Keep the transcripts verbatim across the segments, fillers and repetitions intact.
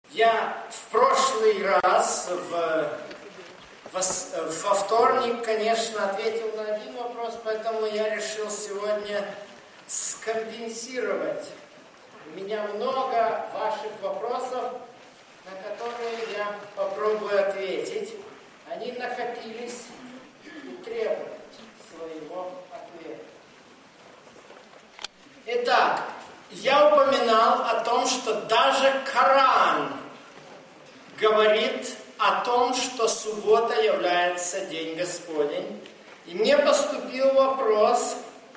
Я в прошлый раз, в, во, во вторник, конечно, ответил на один вопрос, поэтому я решил сегодня скомпенсировать. У меня много ваших вопросов, на которые я попробую ответить. Они накопились и требуют своего ответа. Итак, я упоминал о том, что даже Коран говорит о том, что суббота является День Господень. И мне поступил вопрос,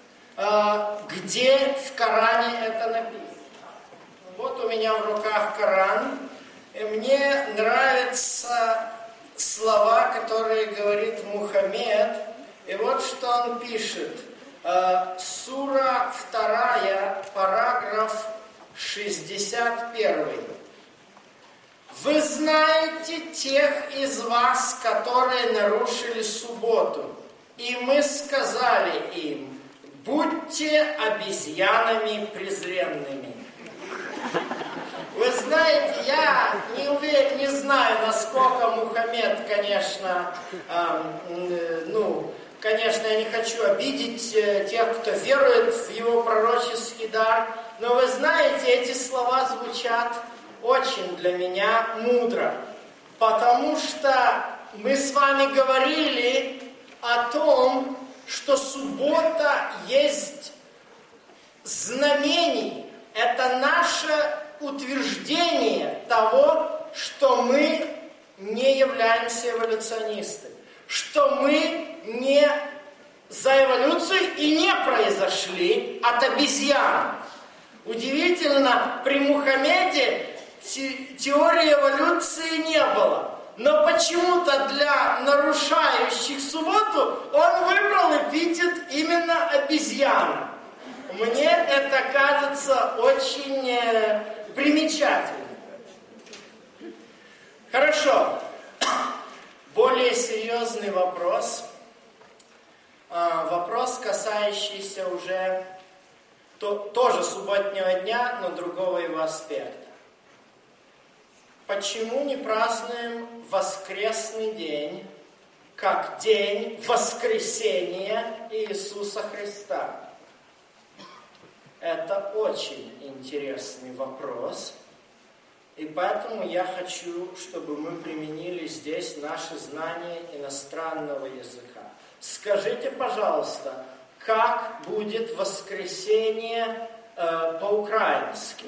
где в Коране это написано. Вот у меня в руках Коран, и мне нравятся слова, которые говорит Мухаммед. И вот что он пишет. Сура вторая, параграф шестьдесят первый. Вы знаете тех из вас, которые нарушили субботу, и мы сказали им: будьте обезьянами презренными. Вы знаете, я не уверен, не знаю, насколько Мухаммед, конечно, э, ну, конечно, я не хочу обидеть э, тех, кто верует в его пророческий дар, но вы знаете, эти слова звучат очень для меня мудро, потому что мы с вами говорили о том, что суббота есть знамение, это наше утверждение того, что мы не являемся эволюционистами, что мы не за эволюцию и не произошли от обезьян. Удивительно, при Мухаммеде те, теории эволюции не было. Но почему-то для нарушающих субботу он выбрал эпитет именно обезьяна. Мне это кажется очень э, примечательным. Хорошо. Более серьезный вопрос. Э, вопрос, касающийся уже то, тоже субботнего дня, но другого его аспекта. Почему не празднуем воскресный день как день воскресения Иисуса Христа? Это очень интересный вопрос, и поэтому я хочу, чтобы мы применили здесь наши знания иностранного языка. Скажите, пожалуйста, как будет воскресение э, по-украински?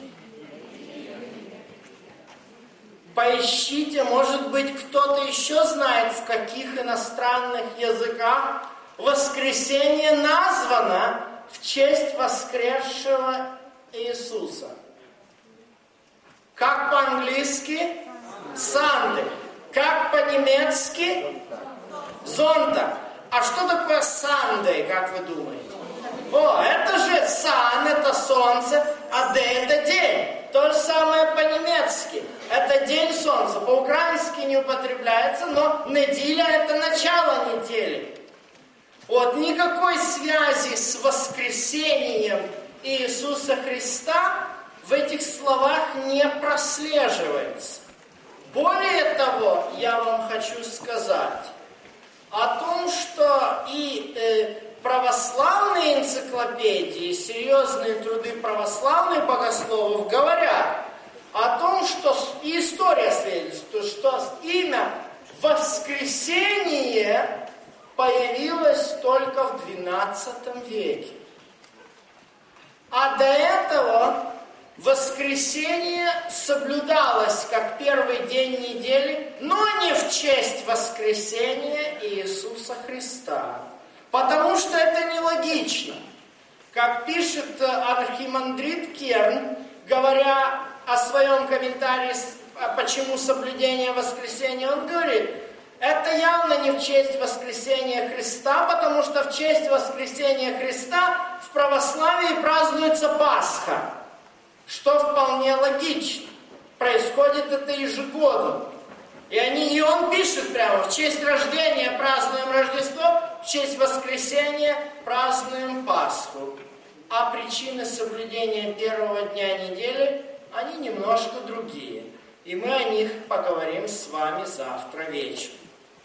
Поищите, может быть, кто-то еще знает, в каких иностранных языках воскресение названо в честь воскресшего Иисуса. Как по-английски? Sunday. Как по-немецки? Зонтак. А что такое Sunday, как вы думаете? О, это же sun, это солнце, а day это день. То же самое по-немецки. Это день солнца. По-украински не употребляется, но неделя это начало недели. Вот никакой связи с воскресением Иисуса Христа в этих словах не прослеживается. Более того, я вам хочу сказать о том, что и э, православные энциклопедии, серьезные труды православных богословов говорят о том, что и история свидетельствует, что имя воскресение появилось только в двенадцатом веке. А до этого воскресение соблюдалось как первый день недели, но не в честь воскресения Иисуса Христа. Потому что это нелогично. Как пишет архимандрит Керн, говоря о своем комментарии, почему соблюдение воскресения, он говорит, это явно не в честь воскресения Христа, потому что в честь воскресения Христа в православии празднуется Пасха, что вполне логично. Происходит это ежегодно. И, они, и он пишет прямо, в честь рождения празднуем Рождество, в честь воскресения празднуем Пасху. А причины соблюдения первого дня недели, они немножко другие. И мы о них поговорим с вами завтра вечером.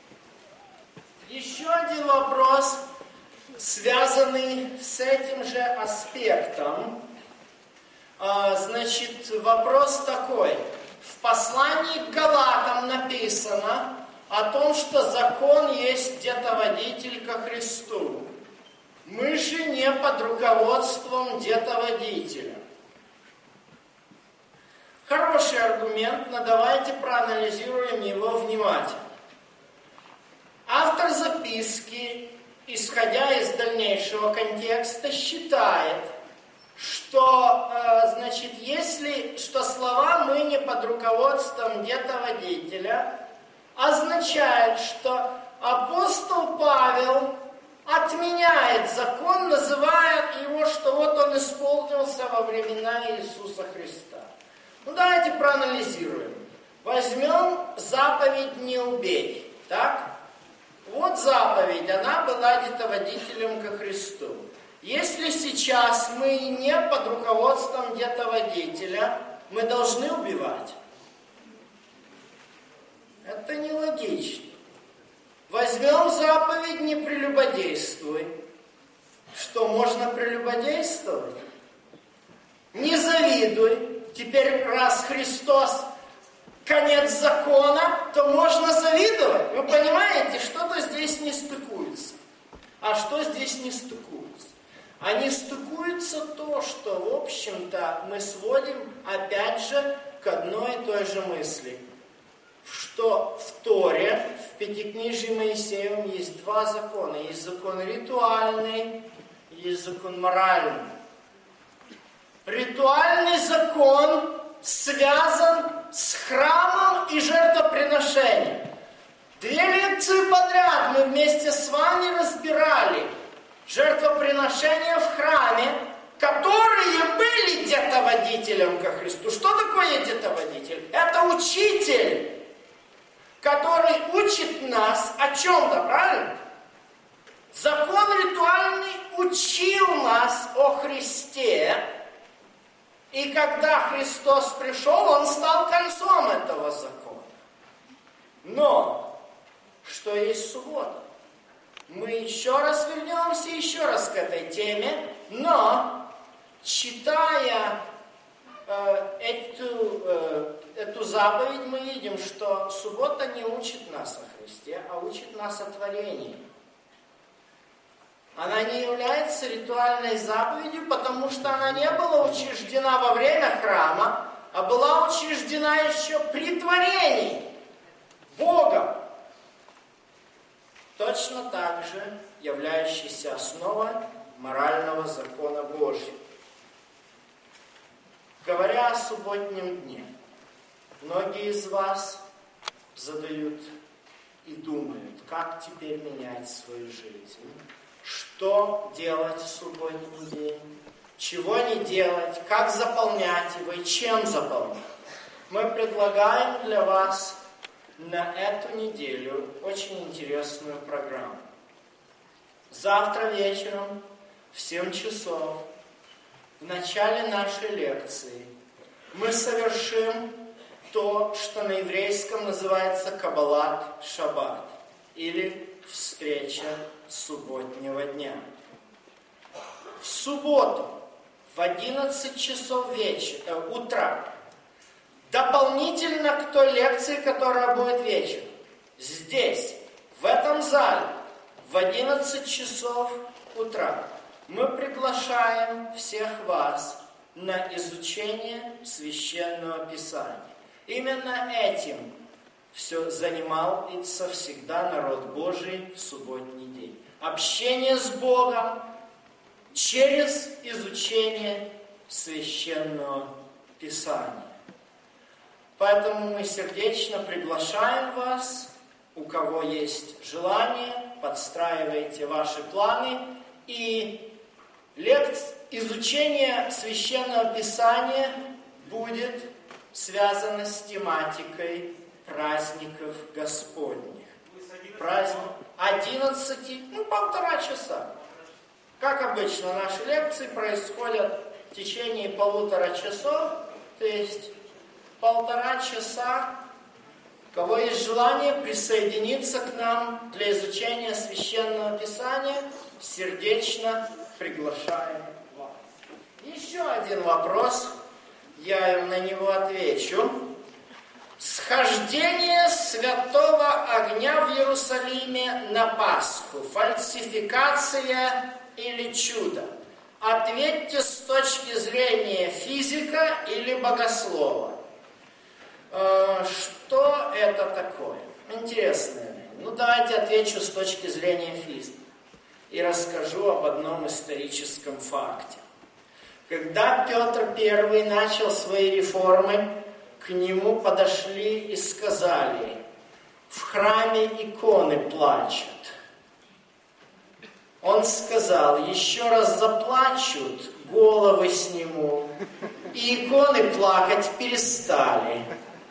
Еще один вопрос, связанный с этим же аспектом. Значит, вопрос такой. В послании к Галатам написано о том, что закон есть детоводитель ко Христу. Мы же не под руководством детоводителя. Хороший аргумент, но давайте проанализируем его внимательно. Автор записки, исходя из дальнейшего контекста, считает, что, э, значит, если, что слова «мы не под руководством детоводителя» означает, что апостол Павел отменяет закон, называя его, что вот он исполнился во времена Иисуса Христа. Ну, давайте проанализируем. Возьмем заповедь «не убей». Так? Вот заповедь, она была детоводителем ко Христу. Если сейчас мы не под руководством детоводителя, мы должны убивать. Это нелогично. Возьмем заповедь «не прелюбодействуй». Что, можно прелюбодействовать? Не завидуй. Теперь, раз Христос конец закона, то можно завидовать. Вы понимаете, что-то здесь не стыкуется. А что здесь не стыкуется? А не стыкуется то, что, в общем-то, мы сводим, опять же, к одной и той же мысли. Что в Торе, в Пятикнижии Моисеевом есть два закона. Есть закон ритуальный, есть закон моральный. Ритуальный закон связан с храмом и жертвоприношением. Две лекции подряд мы вместе с вами разбирали жертвоприношения в храме, которые были детоводителем ко Христу. Что такое детоводитель? Это учитель, который учит нас о чем-то, правильно? Закон ритуальный учил нас о Христе, и когда Христос пришел, Он стал концом этого закона. Но, что есть суббота? Мы еще раз вернемся, еще раз к этой теме, но, читая э, эту, э, эту заповедь, мы видим, что суббота не учит нас о Христе, а учит нас о творении. Она не является ритуальной заповедью, потому что она не была учреждена во время храма, а была учреждена еще при творении Богом. Точно так же являющейся основой морального закона Божьего. Говоря о субботнем дне, многие из вас задают и думают, как теперь менять свою жизнь. Что делать в субботний день? Чего не делать? Как заполнять его и чем заполнять? Мы предлагаем для вас на эту неделю очень интересную программу. Завтра вечером в семь часов в начале нашей лекции мы совершим то, что на еврейском называется Каббалат Шаббат или встреча субботнего дня. В субботу в одиннадцать часов вечера, э, утра, дополнительно к той лекции, которая будет вечером, здесь, в этом зале, в одиннадцать часов утра, мы приглашаем всех вас на изучение Священного Писания. Именно этим все занимался всегда народ Божий в субботний день. Общение с Богом через изучение Священного Писания. Поэтому мы сердечно приглашаем вас, у кого есть желание, подстраивайте ваши планы, и лекция, изучение Священного Писания будет связано с тематикой праздников Господних. Праздник одиннадцати, ну полтора часа. Как обычно, наши лекции происходят в течение полутора часов, то есть полтора часа У кого есть желание присоединиться к нам для изучения Священного Писания, сердечно приглашаем вас. Еще один вопрос, я на него отвечу. Схождение святого огня в Иерусалиме на Пасху. Фальсификация или чудо? Ответьте с точки зрения физика или богослова. Что это такое? Интересное. Ну, давайте отвечу с точки зрения физики. И расскажу об одном историческом факте. Когда Петр Первый начал свои реформы, к нему подошли и сказали: в храме иконы плачут. Он сказал: еще раз заплачут, головы сниму. И иконы плакать перестали.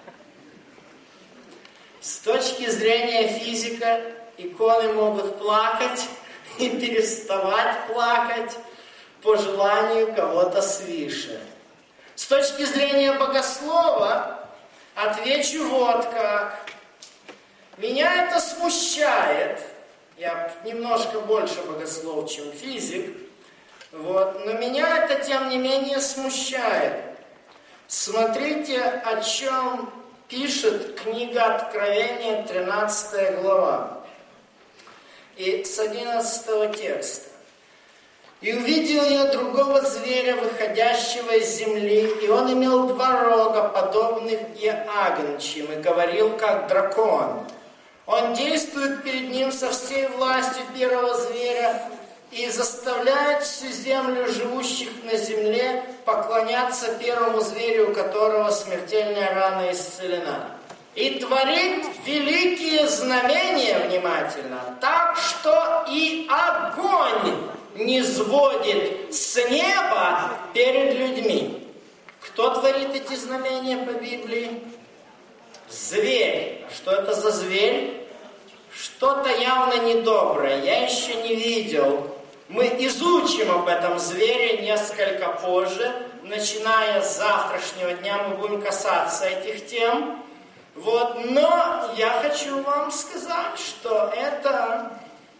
С точки зрения физика, иконы могут плакать и переставать плакать по желанию кого-то свыше. С точки зрения богослова, отвечу вот как. Меня это смущает. Я немножко больше богослов, чем физик. Вот. Но меня это, тем не менее, смущает. Смотрите, о чем пишет книга Откровения, тринадцатая глава. И с одиннадцатого текста. «И увидел я другого зверя, выходящего из земли, и он имел два рога, подобных и агнчим, и говорил, как дракон. Он действует перед ним со всей властью первого зверя и заставляет всю землю живущих на земле поклоняться первому зверю, у которого смертельная рана исцелена. И творит великие знамения, внимательно, так что и огонь не сводит с неба перед людьми». Кто творит эти знамения по Библии? Зверь. А что это за зверь? Что-то явно недоброе. Я еще не видел. Мы изучим об этом звере несколько позже. Начиная с завтрашнего дня мы будем касаться этих тем. Вот. Но я хочу вам сказать, что это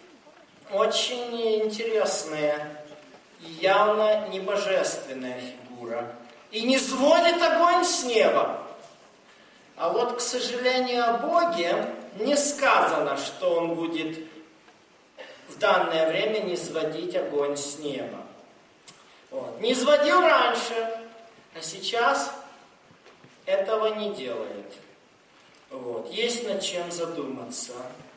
очень интересная и явно не божественная фигура. И не сводит огонь с неба. А вот, к сожалению, о Боге не сказано, что Он будет в данное время не сводить огонь с неба. Вот. Не сводил раньше, а сейчас этого не делает. Вот. Есть над чем задуматься.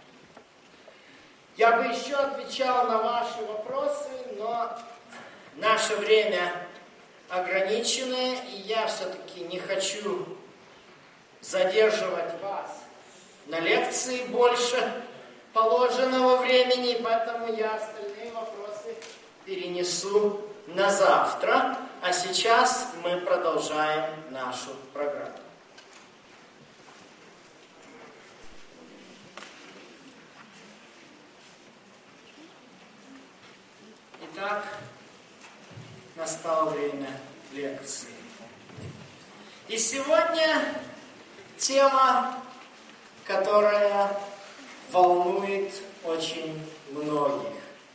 Я бы еще отвечал на ваши вопросы, но наше время ограниченное, и я все-таки не хочу задерживать вас на лекции больше положенного времени, поэтому я остальные вопросы перенесу на завтра. А сейчас мы продолжаем нашу программу. Итак, настало время лекции. И сегодня тема, которая волнует очень многих.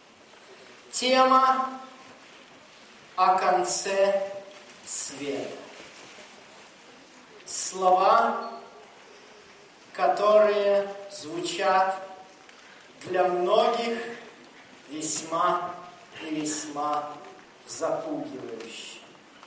Тема о конце света. Слова, которые звучат для многих весьма и весьма запугивающе.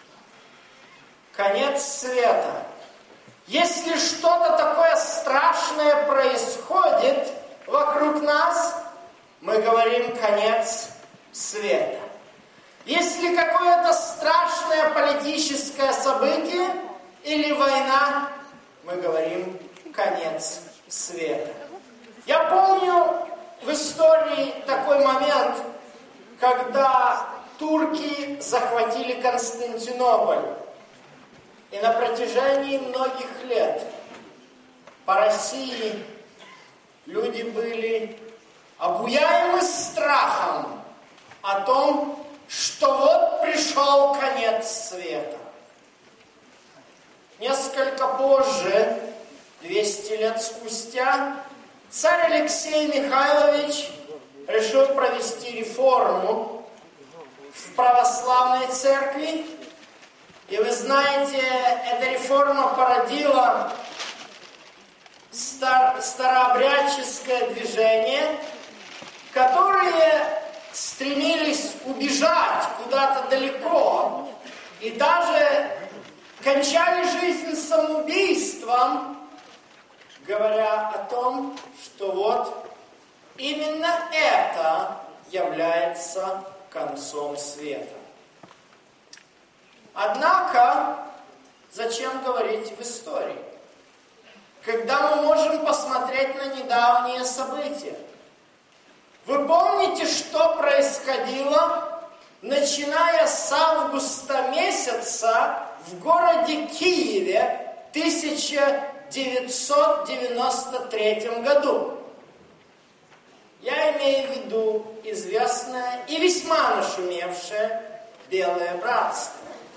Конец света. Если что-то такое страшное происходит вокруг нас, мы говорим конец света. Если какое-то страшное политическое событие или война, мы говорим конец света. Я помню в истории такой момент, когда турки захватили Константинополь. И на протяжении многих лет по России люди были обуяемы страхом о том, что вот пришел конец света. Несколько позже, двести лет лет спустя царь Алексей Михайлович решил провести реформу в православной церкви. И вы знаете, эта реформа породила стар, старообрядческое движение, которые стремились убежать куда-то далеко и даже кончали жизнь самоубийством, говоря о том, что вот именно это является концом света. Однако, зачем говорить в истории, когда мы можем посмотреть на недавние события? Вы помните, что происходило, начиная с августа месяца в городе Киеве в тысяча девятьсот девяносто третьем году? Я имею в виду известное и весьма нашумевшее Белое Братство.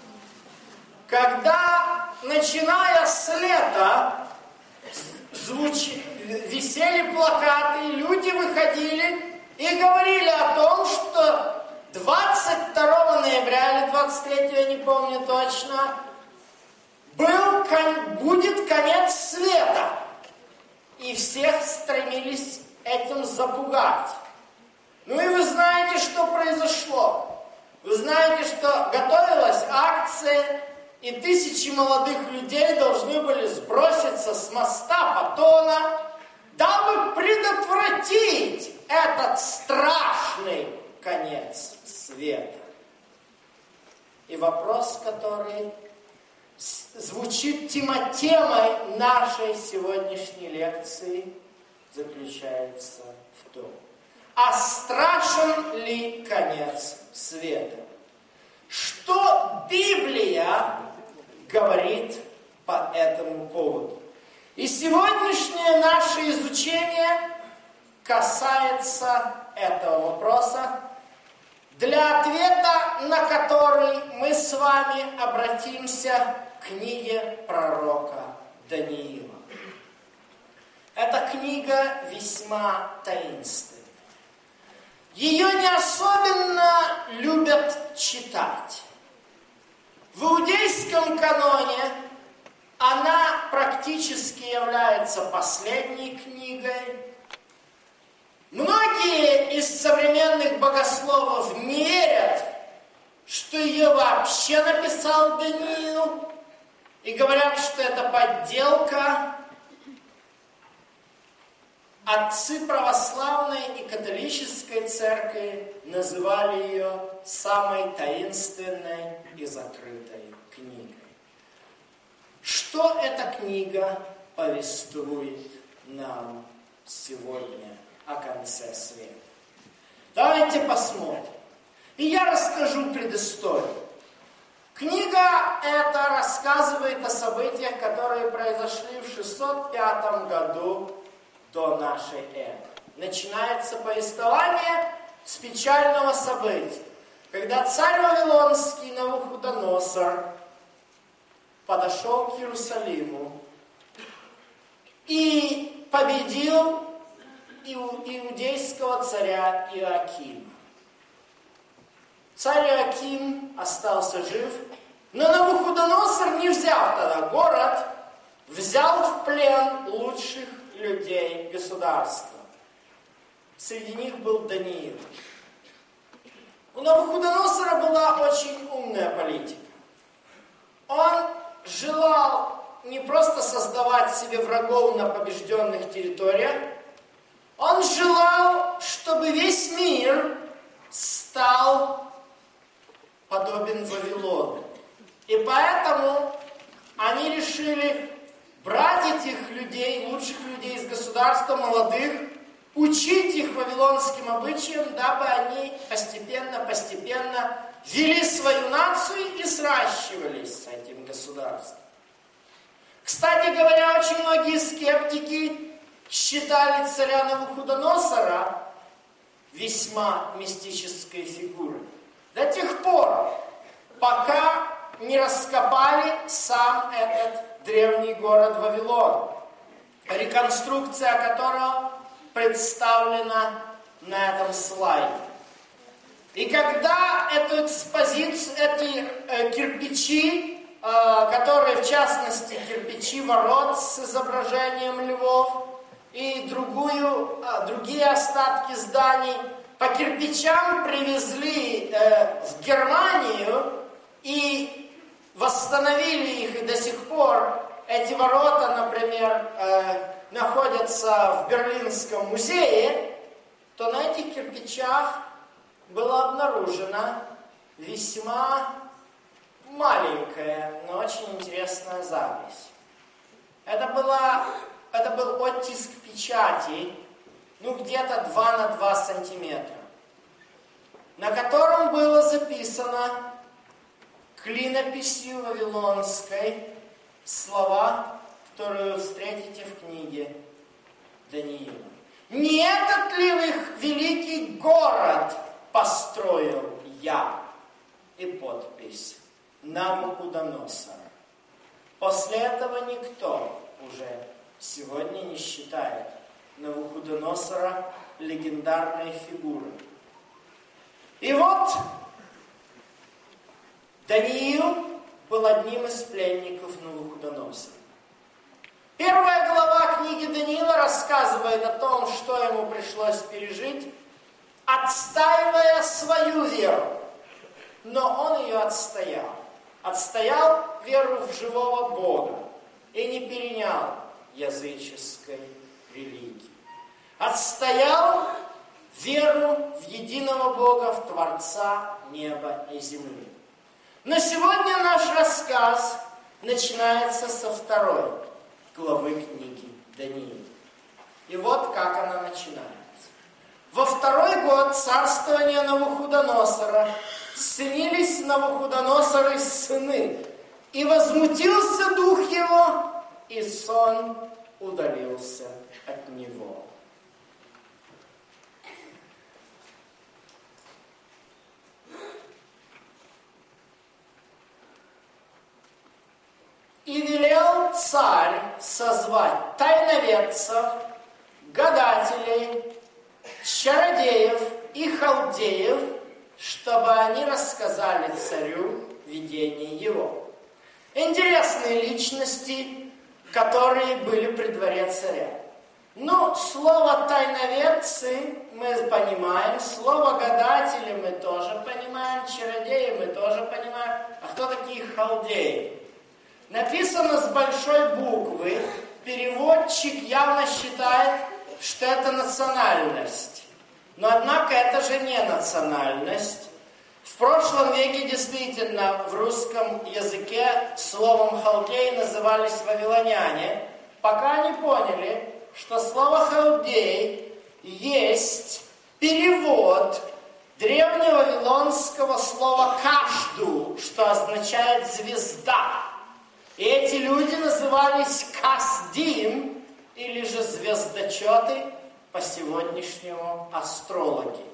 Когда, начиная с лета, звучи, висели плакаты, люди выходили и говорили о том, что двадцать второго ноября или двадцать третьего, я не помню точно, был, будет конец света. И всех стремились этим запугать. Ну и вы знаете, что произошло. Вы знаете, что готовилась акция, и тысячи молодых людей должны были сброситься с моста Патона, дабы предотвратить этот страшный конец света. И вопрос, который звучит темой нашей сегодняшней лекции, заключается в том, а страшен ли конец света? Что Библия говорит по этому поводу? И сегодняшнее наше изучение касается этого вопроса, для ответа на который мы с вами обратимся к книге пророка Даниила. Эта книга весьма таинственна. Ее не особенно любят читать. В иудейском каноне она практически является последней книгой. Многие из современных богословов не верят, что ее вообще написал Даниил, и говорят, что это подделка. Отцы православной и католической церкви называли ее самой таинственной и закрытой книгой. Что эта книга повествует нам сегодня о конце света? Давайте посмотрим. И я расскажу предысторию. Книга эта рассказывает о событиях, которые произошли в шестьсот пятом году до нашей эры. Начинается повествование с печального события, когда царь Вавилонский Навуходоносор подошел к Иерусалиму и победил иудейского царя Иоакима. Царь Иоаким остался жив, но Навуходоносор, не взяв тогда город, взял в плен лучших людей государства. Среди них был Даниил. У Навуходоносора была очень умная политика. Он желал не просто создавать себе врагов на побежденных территориях, он желал, чтобы весь мир стал подобен Вавилону. И поэтому они решили брать этих людей, лучших людей из государства, молодых, учить их вавилонским обычаям, дабы они постепенно-постепенно вели свою нацию и сращивались с этим государством. Кстати говоря, очень многие скептики считали царя Навуходоносора весьма мистической фигурой. До тех пор, пока не раскопали сам этот древний город Вавилон. реконструкция которого представлена на этом слайде. И когда эту экспозицию, эти э, кирпичи, э, которые в частности кирпичи ворот с изображением львов и другую, э, другие остатки зданий, по кирпичам привезли э, в Германию и восстановили их, и до сих пор эти ворота, например, э, находятся в Берлинском музее, то на этих кирпичах была обнаружена весьма маленькая, но очень интересная запись. Это, была, это был оттиск печати, ну где-то два на два сантиметра, на котором было записано клинописью вавилонской слова, которые вы встретите в книге Даниила. Не этот ли их великий город построил я? И подпись Навуходоносор. После этого никто уже сегодня не считает Навуходоносора легендарной фигурой. И вот Даниил был одним из пленников Навуходоносора. Первая глава книги Даниила рассказывает о том, что ему пришлось пережить, отстаивая свою веру. Но он ее отстоял. Отстоял веру в живого Бога и не перенял языческой религии. Отстоял веру в единого Бога, в Творца неба и земли. Но сегодня наш рассказ начинается со второй главы книги Даниила. И вот как она начинается. Во второй год царствования Навуходоносора снились Навуходоносору сыны, и возмутился дух его, и сон удалился от него. И велел царь созвать тайноведцев, гадателей, чародеев и халдеев, чтобы они рассказали царю видение его. Интересные личности, которые были при дворе царя. Ну, слово тайноведцы мы понимаем, слово гадатели мы тоже понимаем, чародеи мы тоже понимаем. А кто такие халдеи? Написано с большой буквы, переводчик явно считает, что это национальность. Но, однако, это же не национальность. В прошлом веке действительно в русском языке словом халдей назывались вавилоняне, пока не поняли, что слово халдей есть перевод древнего вавилонского слова кашду, что означает звезда. И эти люди назывались касдим, или же звездочеты, по сегодняшнему астрологи.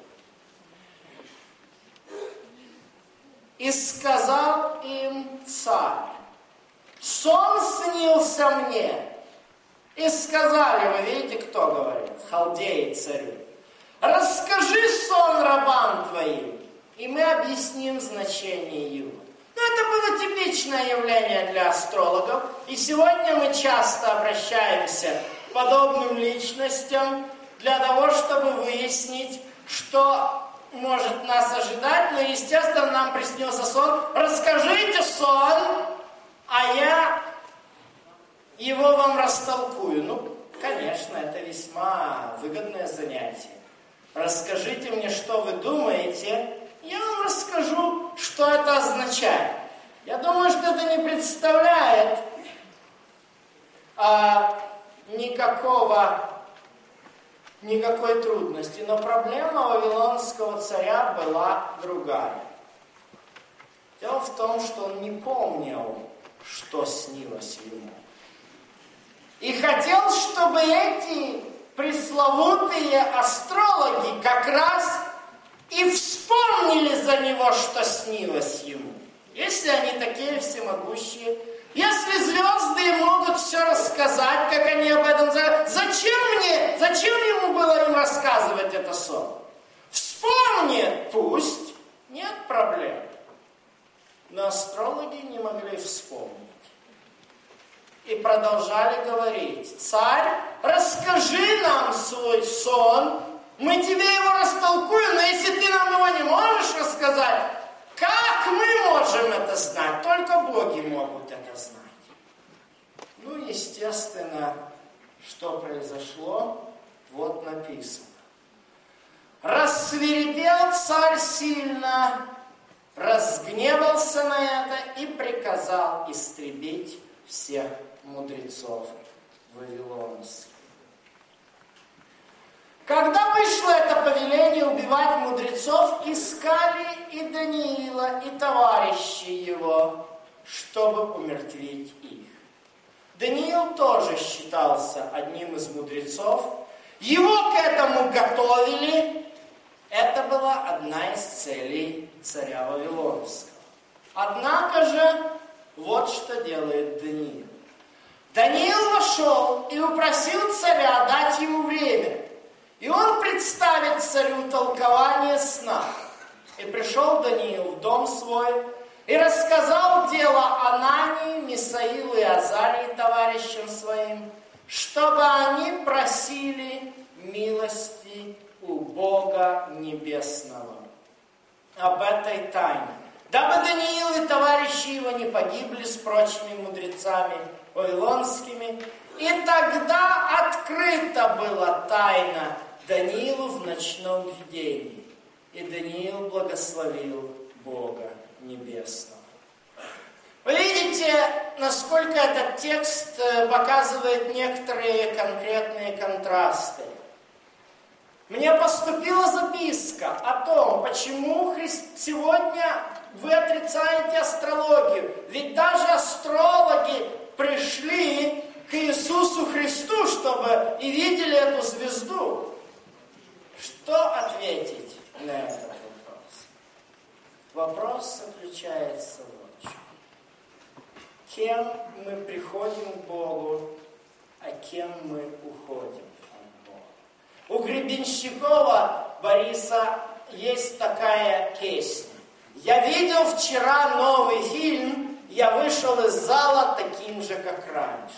И сказал им царь: сон снился мне. И сказали, вы видите, кто говорит? Халдеи царю. Расскажи сон рабам твоим, и мы объясним значение его. Ну, это было типичное явление для астрологов. И сегодня мы часто обращаемся к подобным личностям для того, чтобы выяснить, что может нас ожидать. Но, естественно, нам приснился сон. Расскажите сон, а я его вам растолкую. Ну, конечно, это весьма выгодное занятие. Расскажите мне, что вы думаете, я вам расскажу, что это означает. Я думаю, что это не представляет а, никакого, никакой трудности. Но проблема вавилонского царя была другая. Дело в том, что он не помнил, что снилось ему. И хотел, чтобы эти пресловутые астрологи как раз и вспомнили за него, что снилось ему. Если они такие всемогущие, если звезды могут все рассказать, как они об этом знают, нет. Зачем ему было им рассказывать это сон? Вспомнит, пусть, нет проблем. Но астрологи не могли вспомнить. И продолжали говорить: царь, расскажи нам свой сон, мы тебе его растолкуем, но если ты нам его не можешь рассказать, как мы можем это знать? Только боги могут это знать. Ну, естественно, что произошло, вот написано. Рассвирепел царь сильно, разгневался на это и приказал истребить всех мудрецов вавилонских. Когда вышло это повеление убивать мудрецов, искали и Даниила, и товарищей его, чтобы умертвить их. Даниил тоже считался одним из мудрецов. Его к этому готовили. Это была одна из целей царя Вавилонского. Однако же, вот что делает Даниил. Даниил вошел и упросил царя дать ему время. И он представит царю толкование сна. И пришел Даниил в дом свой и рассказал дело Анании, Мисаилу и Азарии товарищам своим, чтобы они просили милости у Бога Небесного об этой тайне, дабы Даниил и товарищи его не погибли с прочими мудрецами вавилонскими. И тогда открыта была тайна Даниилу в ночном видении. И Даниил благословил Бога Небесного. Вы видите, насколько этот текст показывает некоторые конкретные контрасты. Мне поступила записка о том, почему сегодня вы отрицаете астрологию. Ведь даже астрологи пришли к Иисусу Христу, чтобы и видели эту звезду. Что ответить на этот вопрос? Вопрос заключается в чем. Кем мы приходим к Богу, а кем мы уходим от Бога? У Гребенщикова Бориса есть такая песня. Я видел вчера новый фильм, я вышел из зала таким же, как раньше.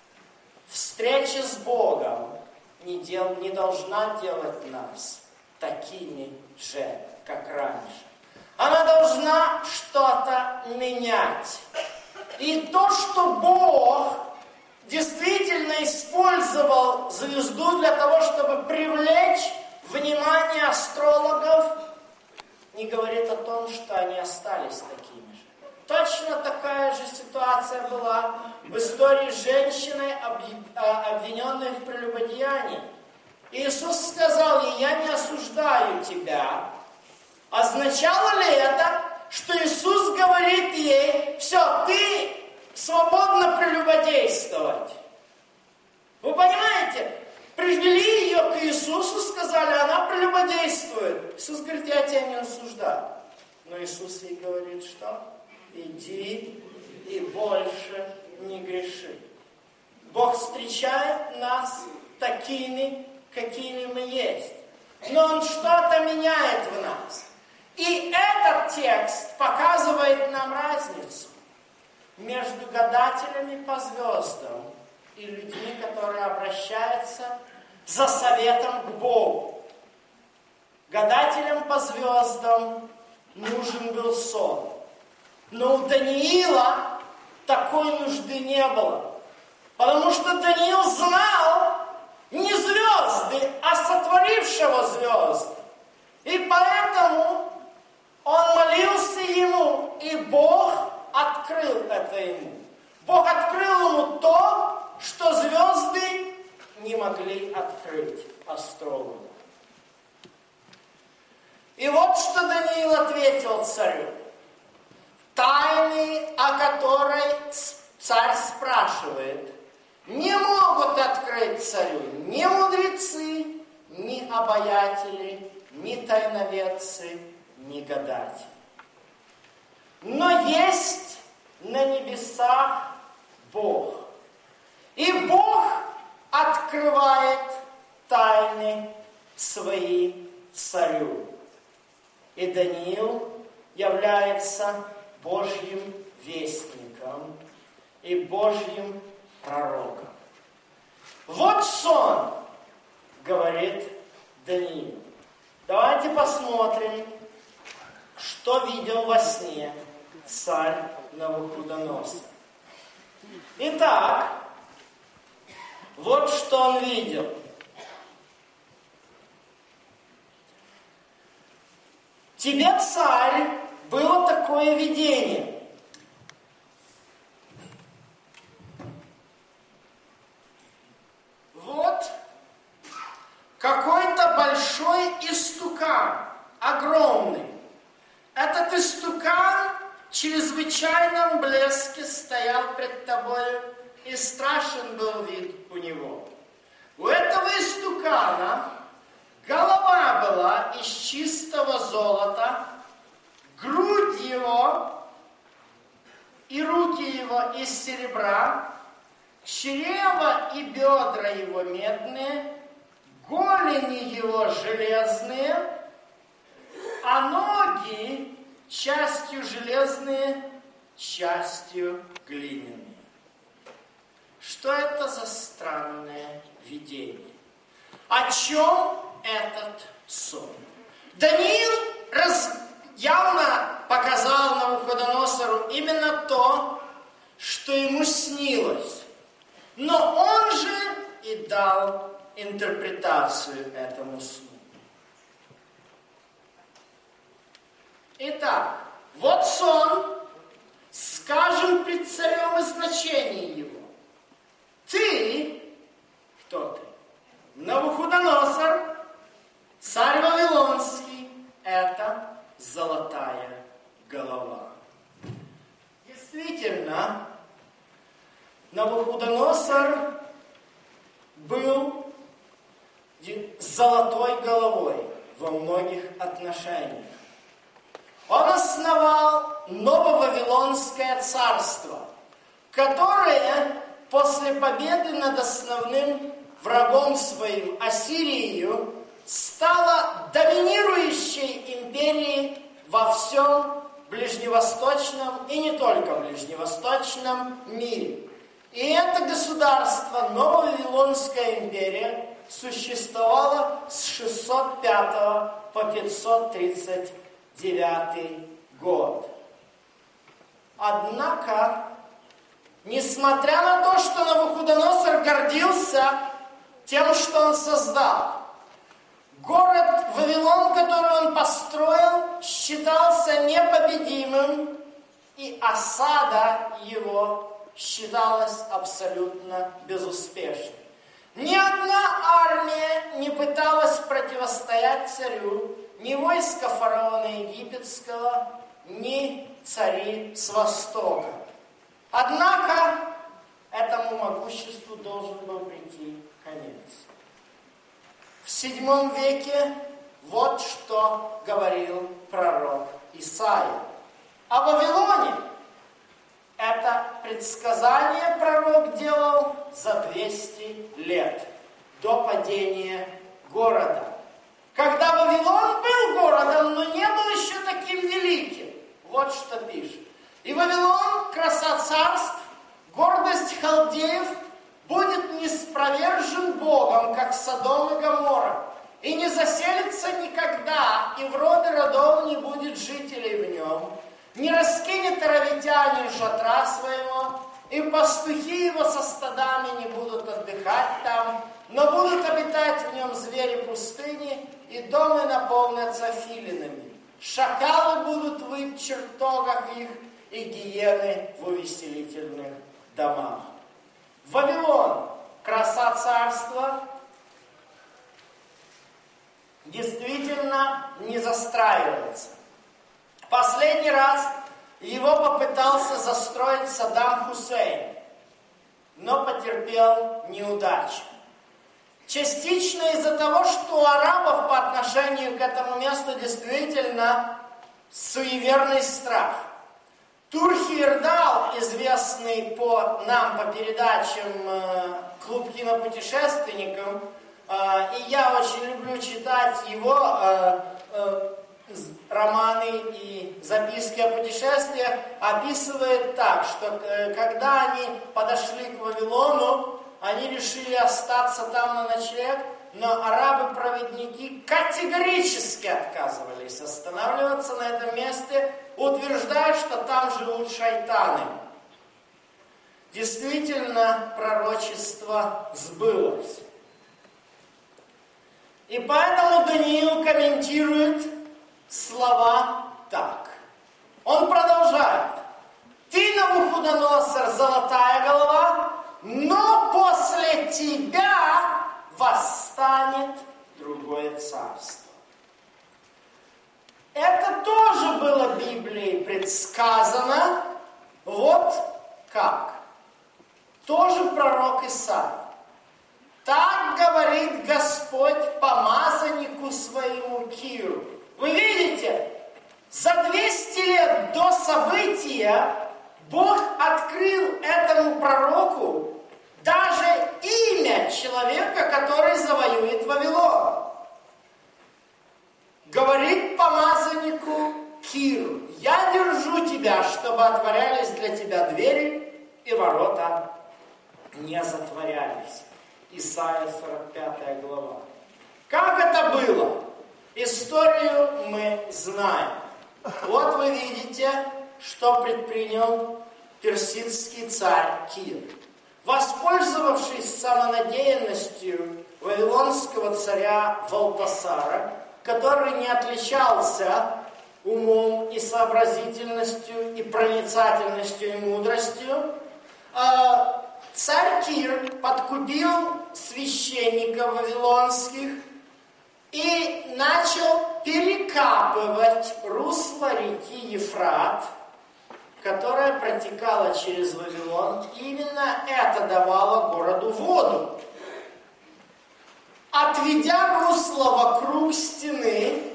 Встреча с Богом не, дел, не должна делать нас такими же, как раньше. Она должна что-то менять. И то, что Бог действительно использовал звезду для того, чтобы привлечь внимание астрологов, не говорит о том, что они остались такими же. Точно такая же ситуация была в истории с женщиной, обвиненной в прелюбодеянии. Иисус сказал ей: я не осуждаю тебя. Означало ли это, что Иисус говорит ей: все, ты свободна прелюбодействовать? Вы понимаете? Привели ее к Иисусу, сказали: она прелюбодействует. Иисус говорит: я тебя не осуждаю. Но Иисус ей говорит, что? Иди и больше не греши. Бог встречает нас такими, какими мы есть. Но Он что-то меняет в нас. И этот текст показывает нам разницу между гадателями по звездам и людьми, которые обращаются за советом к Богу. Гадателям по звездам нужен был сон. Но у Даниила такой нужды не было. Потому что Даниил знал не звезды, а сотворившего звезды. И поэтому он молился ему, и Бог открыл это ему. Бог открыл ему то, что звезды не могли открыть астрологу. И вот что Даниил ответил царю. Тайны, о которой царь спрашивает, не могут открыть царю ни мудрецы, ни обаятели, ни тайноведцы, ни гадатели. Но есть на небесах Бог. И Бог открывает тайны свои царю. И Даниил является Божьим вестником и Божьим пророком. Вот сон, говорит Даниил. Давайте посмотрим, что видел во сне царь Навуходоносор. Итак, вот что он видел. Тебе, царь, было такое видение. Вот какой-то большой истукан, огромный. Этот истукан в чрезвычайном блеске стоял пред тобою, и страшен был вид у него. У этого истукана голова была из чистого золота, грудь его и руки его из серебра, чрево и бедра его медные, голени его железные, а ноги частью железные, частью глиняные. Что это за странное видение? О чем этот сон? Даниил раз, явно показал Навуходоносору именно то, что ему снилось. Но он же и дал интерпретацию этому сну. Итак, вот сон, скажем пред царем и значение его. Ты, кто ты? Навуходоносор, царь Вавилонский, это золотая голова. Действительно, Навуходоносор был с золотой головой во многих отношениях. Он основал Нововавилонское царство, которое после победы над основным врагом своим, Ассирией, стало доминирующей империей во всем ближневосточном и не только ближневосточном мире. И это государство, Нововавилонская империя, существовало с шестьсот пятого по пятьсот тридцать девятый год. Однако, несмотря на то, что Навуходоносор гордился тем, что он создал, город Вавилон, который он построил, считался непобедимым, и осада его считалась абсолютно безуспешной. Ни одна армия не пыталась противостоять царю, ни войска фараона египетского, ни цари с востока. Однако этому могуществу должен был прийти конец. В седьмом веке вот что говорил пророк Исаия. О Вавилоне это предсказание пророк делал за двести лет до падения города. Когда Вавилон был городом, но не был еще таким великим. Вот что пишет. И Вавилон, краса царств, гордость халдеев, будет неспровержен Богом, как Содом и Гоморра, и не заселится никогда, и в роды родов не будет жителей в нем, не раскинет аравитянин шатра своего, и пастухи его со стадами не будут отдыхать там, но будут обитать в нем звери пустыни, и дома наполнятся филинами. Шакалы будут выть в чертогах их, и гиены в увеселительных домах. Вавилон, краса царства, действительно не застраивается. Последний раз его попытался застроить Саддам Хусейн, но потерпел неудачу. Частично из-за того, что у арабов по отношению к этому месту действительно суеверный страх. Турхи Ирдал, известный по нам, по передачам «Клуб кинопутешественников», И я очень люблю читать его романы и записки о путешествиях, описывает так, что когда они подошли к Вавилону, они решили остаться там на ночлег, но арабы-проводники категорически отказывались останавливаться на этом месте, утверждая, что там живут шайтаны. Действительно, пророчество сбылось. И поэтому Даниил комментирует слова так. Он продолжает. Ты, Навуходоносор, золотая голова, но после тебя восстанет другое царство. Это тоже было Библией предсказано. Вот как. Тоже пророк Исаия. Так говорит Господь помазаннику своему Киру. Вы видите, за двести лет до события Бог открыл этому пророку даже имя человека, который завоюет Вавилон. Говорит помазаннику Киру: я держу тебя, чтобы отворялись для тебя двери, и ворота не затворялись. Исайя сорок пятая глава. Как это было? Историю мы знаем. Вот вы видите, что предпринял персидский царь Кир. Воспользовавшись самонадеянностью вавилонского царя Валтасара, который не отличался умом и сообразительностью, и проницательностью, и мудростью, царь Кир подкупил священников вавилонских и начал перекапывать русло реки Ефрат, которая протекала через Вавилон. Именно это давало городу воду. Отведя русло вокруг стены,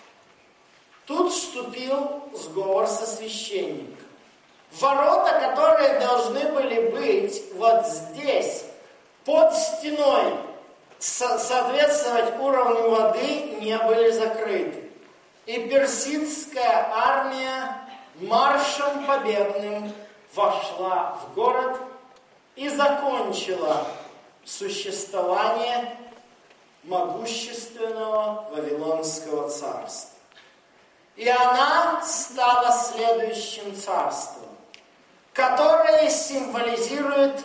тут вступил сговор со священником. Ворота, которые должны были быть вот здесь, под стеной, соответствовать уровню воды, не были закрыты. И персидская армия маршем победным вошла в город и закончила существование могущественного Вавилонского царства. И она стала следующим царством, которое символизирует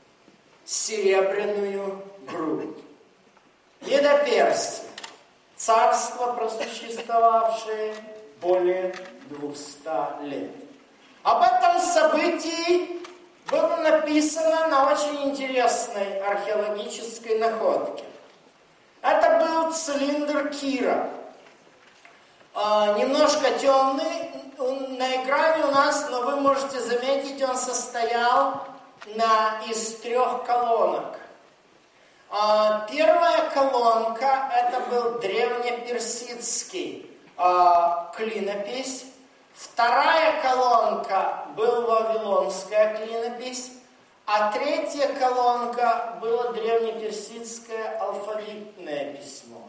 серебряную грудь. Медоперсия, царство, просуществовавшее более двухсот лет. Об этом событии было написано на очень интересной археологической находке. Это был цилиндр Кира. А, немножко темный на экране у нас, но вы можете заметить, он состоял на, из трех колонок. А, первая колонка, это был древнеперсидский а, клинопись. Вторая колонка была вавилонская клинопись. А третья колонка была древнеперсидское алфавитное письмо.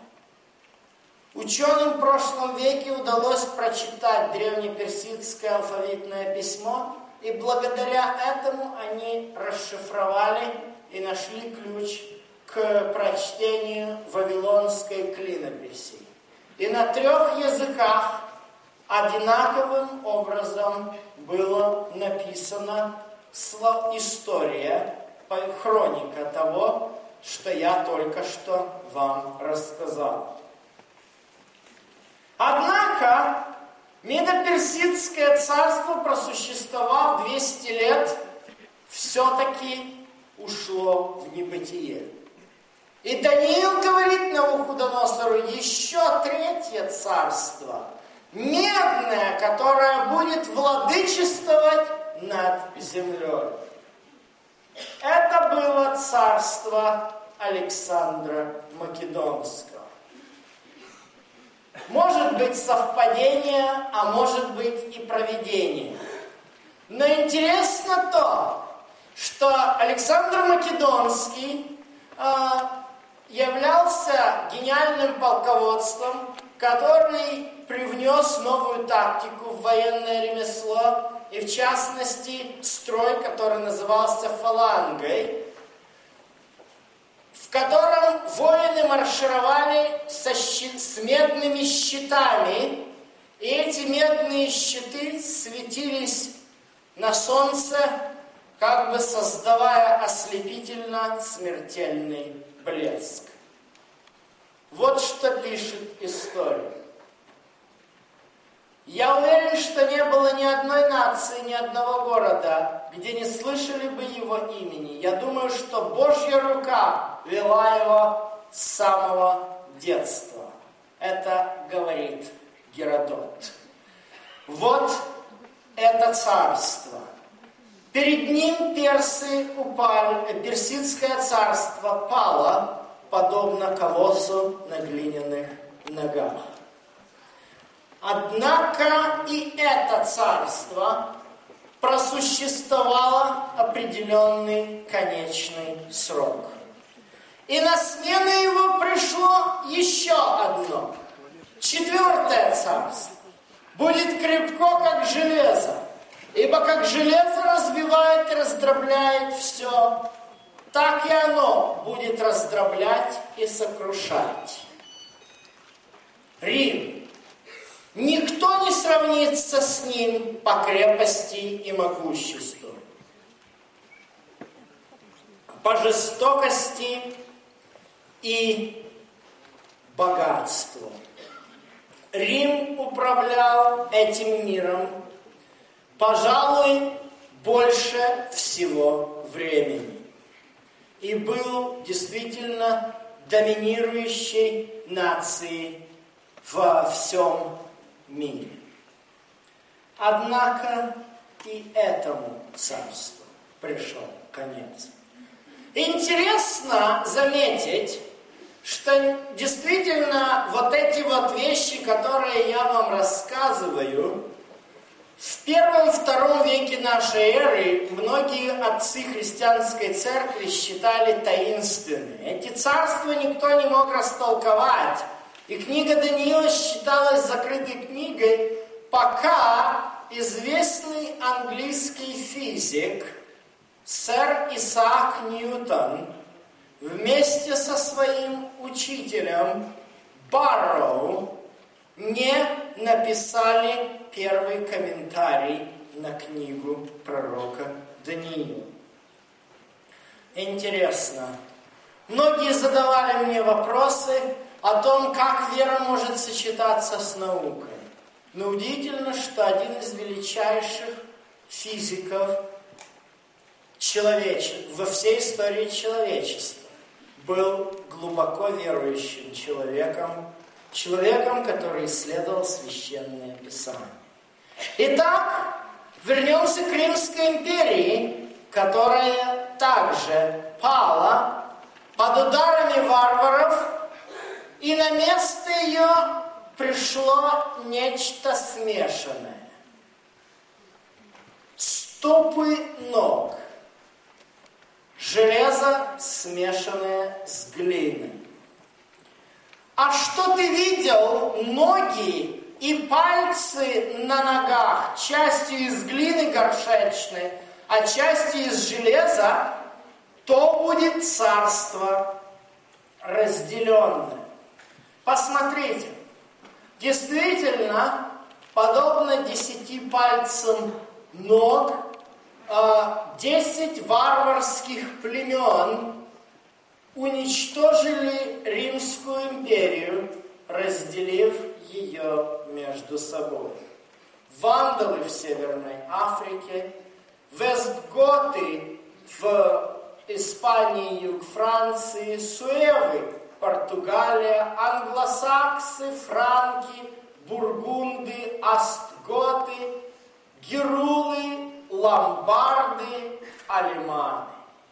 Ученым в прошлом веке удалось прочитать древнеперсидское алфавитное письмо, и благодаря этому они расшифровали и нашли ключ к прочтению вавилонской клинописи. И на трех языках одинаковым образом было написано история, хроника того, что я только что вам рассказал. Однако, Медоперсидское царство, просуществовав двести лет, все-таки ушло в небытие. И Даниил говорит Навуходоносору: еще третье царство, медное, которое будет владычествовать над землей. Это было царство Александра Македонского. Может быть совпадение, а может быть и провидение. Но интересно то, что Александр Македонский э, являл гениальным полководством, который привнес новую тактику в военное ремесло, и в частности строй, который назывался фалангой, в котором воины маршировали со щит, с медными щитами, и эти медные щиты светились на солнце, как бы создавая ослепительно смертельный блеск. Вот что пишет история. Я уверен, что не было ни одной нации, ни одного города, где не слышали бы его имени. Я думаю, что Божья рука вела его с самого детства. Это говорит Геродот. Вот это царство. Перед ним персы упали, персидское царство пало, подобно колоссу на глиняных ногах. Однако и это царство просуществовало определенный конечный срок. И на смену его пришло еще одно, четвертое царство. Будет крепко, как железо, ибо как железо разбивает и раздробляет все, так и оно будет раздроблять и сокрушать. Рим. Никто не сравнится с ним по крепости и могуществу, по жестокости и богатству. Рим управлял этим миром, пожалуй, больше всего времени и был действительно доминирующей нацией во всем мире. Однако и этому царству пришел конец. Интересно заметить, что действительно вот эти вот вещи, которые я вам рассказываю, в первом-втором веке нашей эры многие отцы христианской церкви считали таинственными. Эти царства никто не мог растолковать. И книга Даниила считалась закрытой книгой, пока известный английский физик сэр Исаак Ньютон вместе со своим учителем Барроу не написали первый комментарий на книгу пророка Даниила. Интересно. Многие задавали мне вопросы о том, как вера может сочетаться с наукой. Но удивительно, что один из величайших физиков человеч... во всей истории человечества был глубоко верующим человеком, человеком, который исследовал Священное Писание. Итак, вернемся к Римской империи, которая также пала под ударами варваров, и на место ее пришло нечто смешанное. Стопы ног. Железо, смешанное с глиной. А что ты видел? Ноги и пальцы на ногах, частью из глины горшечной, а частью из железа, то будет царство разделенное. Посмотрите, действительно, подобно десяти пальцам ног, десять варварских племен уничтожили Римскую империю, разделив ее между собой. Вандалы в Северной Африке, вестготы в Испании, юг Франции, суевы, Португалия, англосаксы, франки, бургунды, остготы, герулы, ломбарды, алеманы.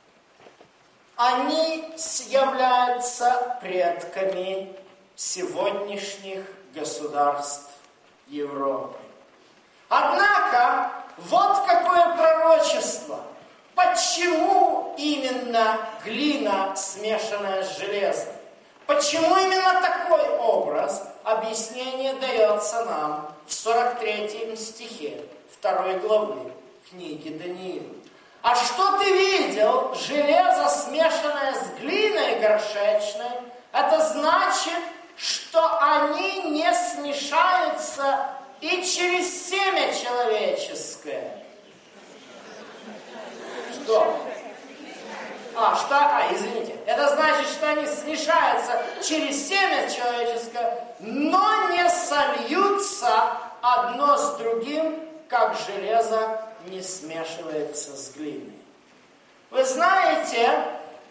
Они являются предками сегодняшних государств Европы. Однако, вот какое пророчество. Почему именно глина, смешанная с железом? Почему именно такой образ? Объяснение дается нам в сорок третьем стихе второй главы книги Даниила. А что ты видел? Железо, смешанное с глиной горшечной, это значит, что они не смешаются и через семя человеческое. Что? А, что? А, извините. Это значит, что они смешаются через семя человеческое, но не сольются одно с другим, как железо не смешивается с глиной. Вы знаете,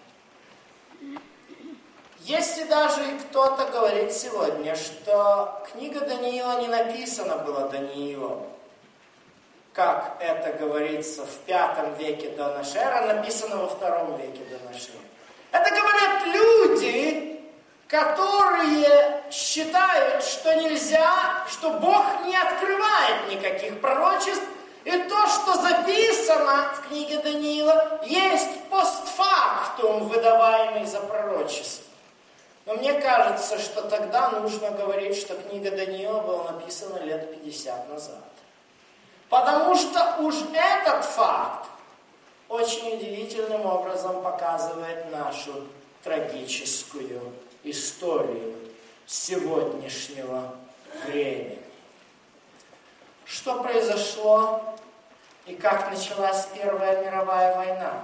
если даже и кто-то говорит сегодня, что книга Даниила не написана была Даниилом, как это говорится в пятом веке до нашей эры, написано во втором веке до нашей эры. Это говорят люди, которые считают, что нельзя, что Бог не открывает никаких пророчеств, и то, что записано в книге Даниила, есть постфактум, выдаваемый за пророчество. Но мне кажется, что тогда нужно говорить, что книга Даниила была написана лет пятьдесят назад. Потому что уж этот факт очень удивительным образом показывает нашу трагическую историю сегодняшнего времени. Что произошло и как началась Первая мировая война?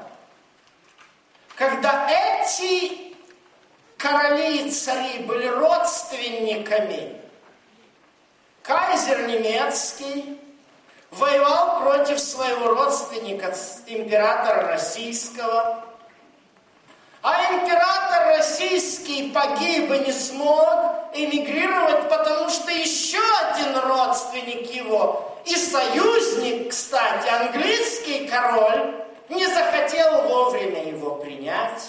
Когда эти короли и цари были родственниками, кайзер немецкий воевал против своего родственника, императора российского, а император российский погиб и не смог эмигрировать, потому что еще один родственник его, и союзник, кстати, английский король, не захотел вовремя его принять.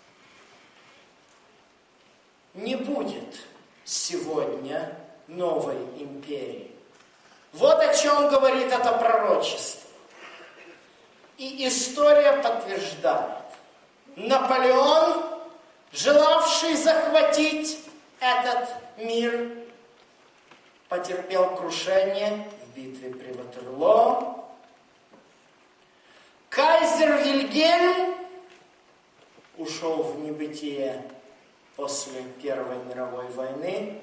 Не будет сегодня новой империи. Вот о чем говорит это пророчество. И история подтверждает. Наполеон, желавший захватить этот мир, потерпел крушение в битве при Ватерлоо. Кайзер Вильгельм ушел в небытие после Первой мировой войны.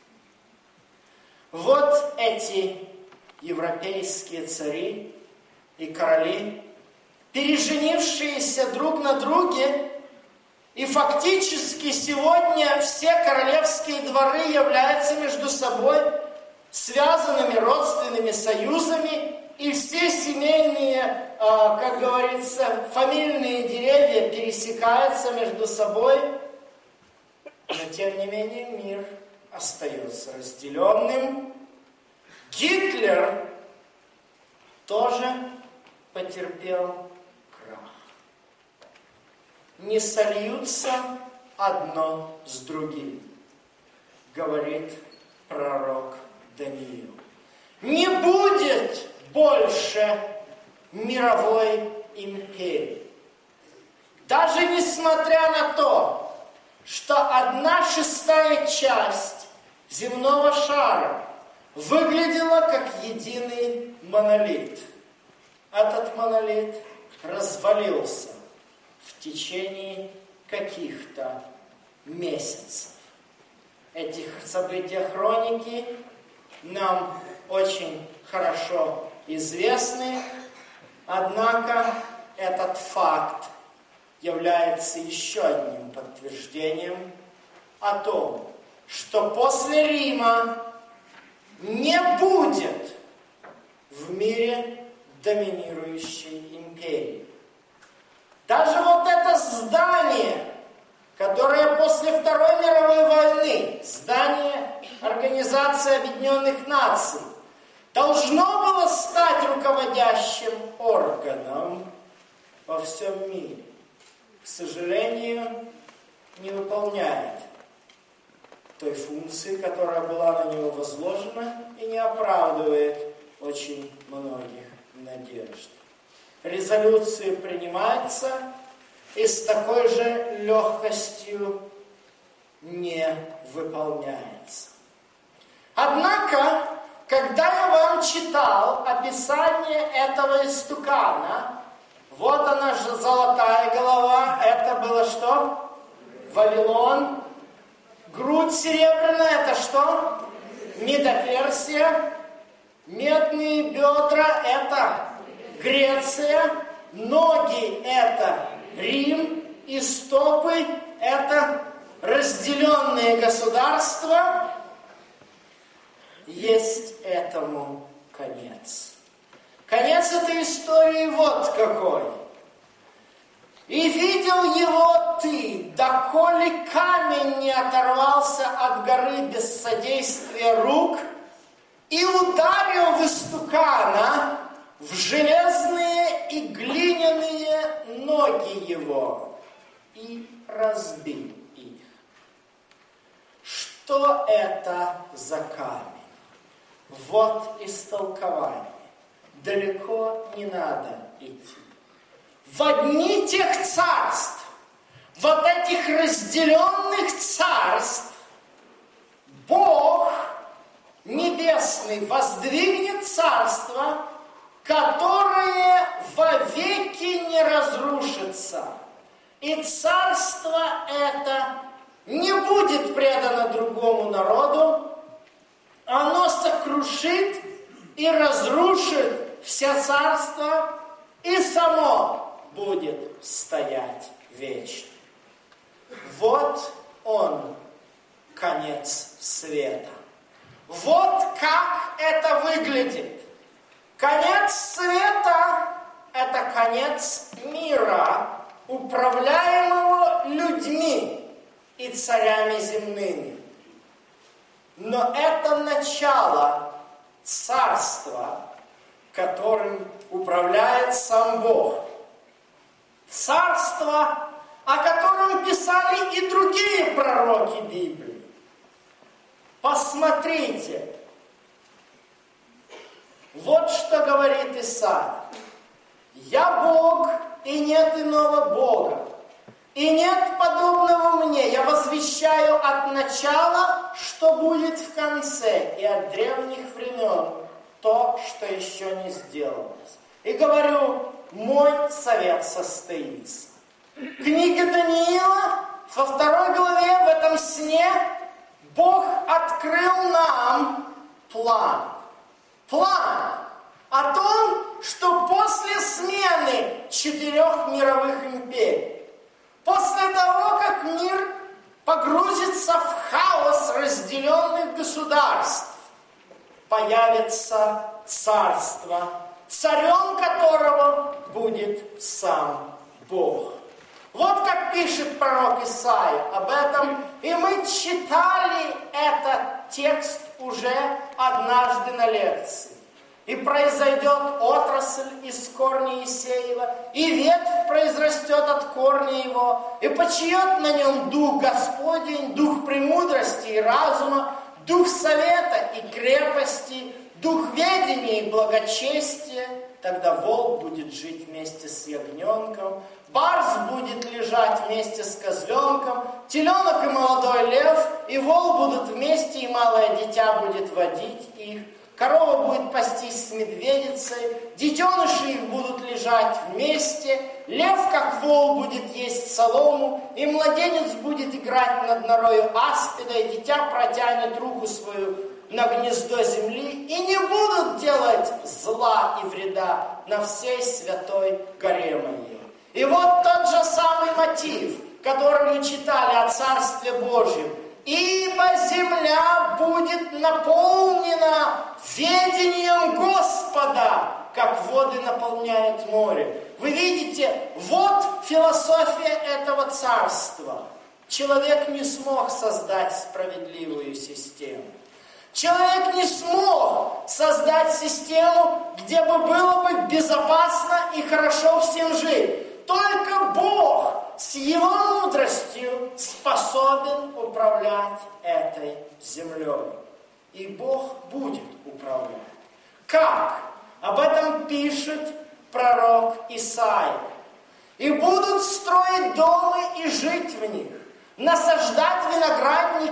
Вот эти европейские цари и короли, переженившиеся друг на друге, и фактически сегодня все королевские дворы являются между собой связанными родственными союзами, и все семейные, как говорится, фамильные деревья пересекаются между собой, но тем не менее мир остается разделенным. Гитлер тоже потерпел крах. Не сольются одно с другим, говорит пророк Даниил. Не будет больше мировой империи. Даже несмотря на то, что одна шестая часть земного шара выглядела как единый монолит. Этот монолит развалился в течение каких-то месяцев. Эти события хроники нам очень хорошо известны, однако этот факт является еще одним подтверждением о том, что после Рима не будет в мире доминирующей империи. Даже вот это здание, которое после Второй мировой войны, здание Организации Объединенных Наций, должно было стать руководящим органом во всем мире, к сожалению, не выполняет той функции, которая была на него возложена, и не оправдывает очень многих надежд. Резолюции принимаются и с такой же легкостью не не выполняется. Однако, когда я вам читал описание этого истукана, вот она же золотая голова, это было что? Вавилон. Грудь серебряная, это что? Медоперсия. Медные бедра, это Греция. Ноги, это Рим. И стопы, это разделенные государства. Есть этому конец. Конец этой истории вот какой. «И видел его ты, доколе камень не оторвался от горы без содействия рук, и ударил в истукана в железные и глиняные ноги его, и разбил их». Что это за камень? Вот истолкование. Далеко не надо идти. В одни тех царств, вот этих разделенных царств, Бог Небесный воздвигнет царство, которое вовеки не разрушится. И царство это не будет предано другому народу, оно сокрушит и разрушит все царства, и само будет стоять вечно. Вот он, конец света. Вот как это выглядит. Конец света – это конец мира, управляемого людьми и царями земными. Но это начало царства, которым управляет сам Бог. Царство, о котором писали и другие пророки Библии. Посмотрите, вот что говорит Исаия. «Я Бог, и нет иного Бога, и нет подобного мне. Я возвещаю от начала, что будет в конце, и от древних времен то, что еще не сделалось. И говорю, мой совет состоится». Книга Даниила, во второй главе, в этом сне, Бог открыл нам план. План о том, что после смены четырех мировых империй, после того, как мир погрузится в хаос разделенных государств, появится царство, царем которого будет сам Бог. Вот как пишет пророк Исаия об этом, и мы читали этот текст уже однажды на лекции. «И произойдет отрасль из корня Иисеева, и ветвь произрастет от корня его, и почиет на нем дух Господень, дух премудрости и разума, дух совета и крепости, дух ведения и благочестия. Тогда волк будет жить вместе с ягненком, барс будет лежать вместе с козленком, теленок и молодой лев, и вол будут вместе, и малое дитя будет водить их. Корова будет пастись с медведицей, детеныши их будут лежать вместе, лев, как вол, будет есть солому, и младенец будет играть над норою аспида, и дитя протянет руку свою на гнездо земли, и не будут делать зла и вреда на всей святой горе моей». И вот тот же самый мотив, который мы читали о Царстве Божьем. «Ибо земля будет наполнена ведением Господа, как воды наполняют море». Вы видите, вот философия этого царства. Человек не смог создать справедливую систему. Человек не смог создать систему, где бы было бы безопасно и хорошо всем жить. Только Бог с Его мудростью способен управлять этой землей. И Бог будет управлять. Как? Об этом пишет пророк Исаия. «И будут строить дома и жить в них, насаждать виноградники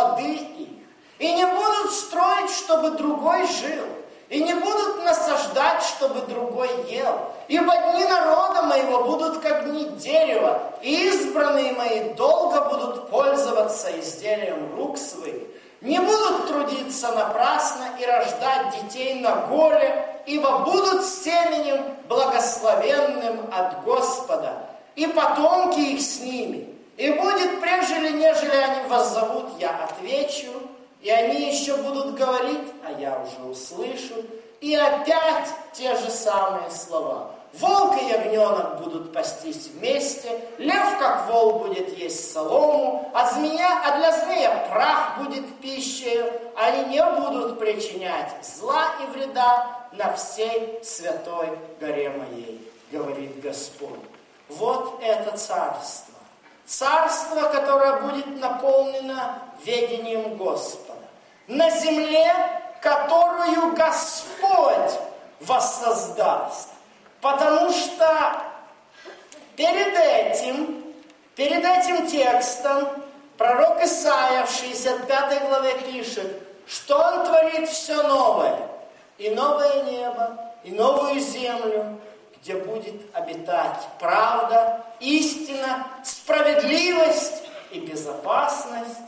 плоды их, и не будут строить, чтобы другой жил, и не будут насаждать, чтобы другой ел. Ибо дни народа моего будут как дни дерева, и избранные мои долго будут пользоваться изделием рук своих. Не будут трудиться напрасно и рождать детей на горе, ибо будут семенем благословенным от Господа, и потомки их с ними. И будет, прежде нежели они воззовут, я отвечу, и они еще будут говорить, а я уже услышу, и опять те же самые слова. Волк и ягненок будут пастись вместе, лев, как вол, будет есть солому, а, змея, а для змея прах будет пищей, они не будут причинять зла и вреда на всей святой горе моей, говорит Господь. Вот это царство. Царство, которое будет наполнено ведением Господа. На земле, которую Господь воссоздаст. Потому что перед этим, перед этим текстом пророк Исаия в шестьдесят пятой главе пишет, что он творит все новое. И новое небо, и новую землю, где будет обитать правда, истина, справедливость и безопасность.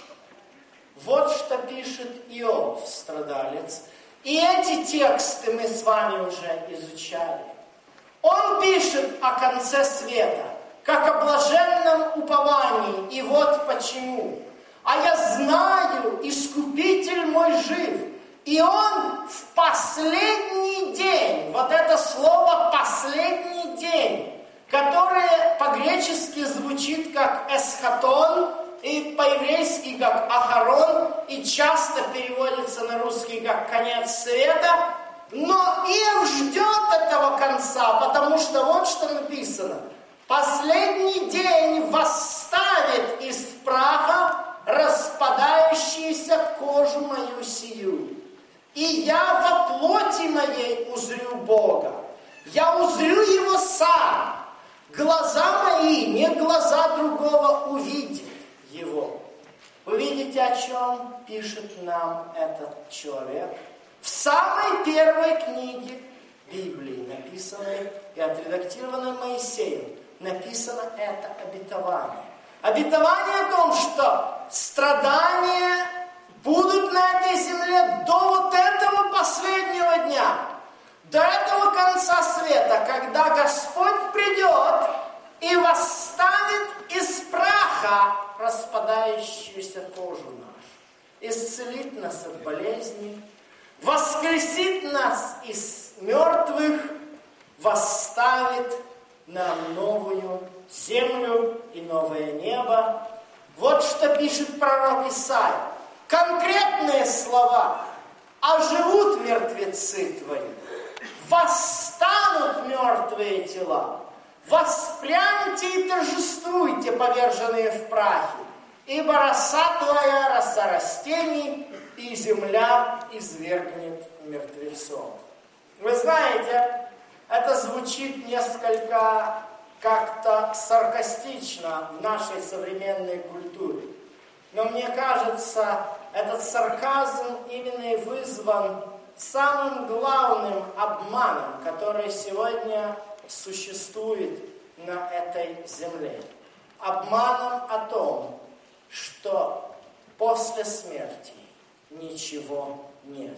Вот что пишет Иов, страдалец. И эти тексты мы с вами уже изучали. Он пишет о конце света, как о блаженном уповании, и вот почему. А я знаю, Искупитель мой жив, и он в последний день, вот это слово «последний день», которое по-гречески звучит как «эсхатон», и по-еврейски как «ахарон», и часто переводится на русский как «конец света», но Иов ждет этого конца, потому что вот что написано. «Последний день восставит из праха распадающуюся кожу мою сию, и я во плоти моей узрю Бога, я узрю Его сам, глаза мои, не глаза другого, увидят Его». Вы видите, о чем пишет нам этот человек? В самой первой книге Библии, написанной и отредактированной Моисеем, написано это обетование. Обетование о том, что страдания будут на этой земле до вот этого последнего дня, до этого конца света, когда Господь придет и восставит из праха распадающуюся кожу нашу, исцелит нас от болезней, воскресит нас из мертвых, восставит нам новую землю и новое небо. Вот что пишет пророк Исаия. Конкретные слова. «Оживут мертвецы твои, восстанут мертвые тела, воспряньте и торжествуйте, поверженные в прахе, ибо роса твоя, роса растений, и земля извергнет мертвецов». Вы знаете, это звучит несколько как-то саркастично в нашей современной культуре. Но мне кажется, этот сарказм именно и вызван самым главным обманом, который сегодня существует на этой земле. Обманом о том, что после смерти ничего нет.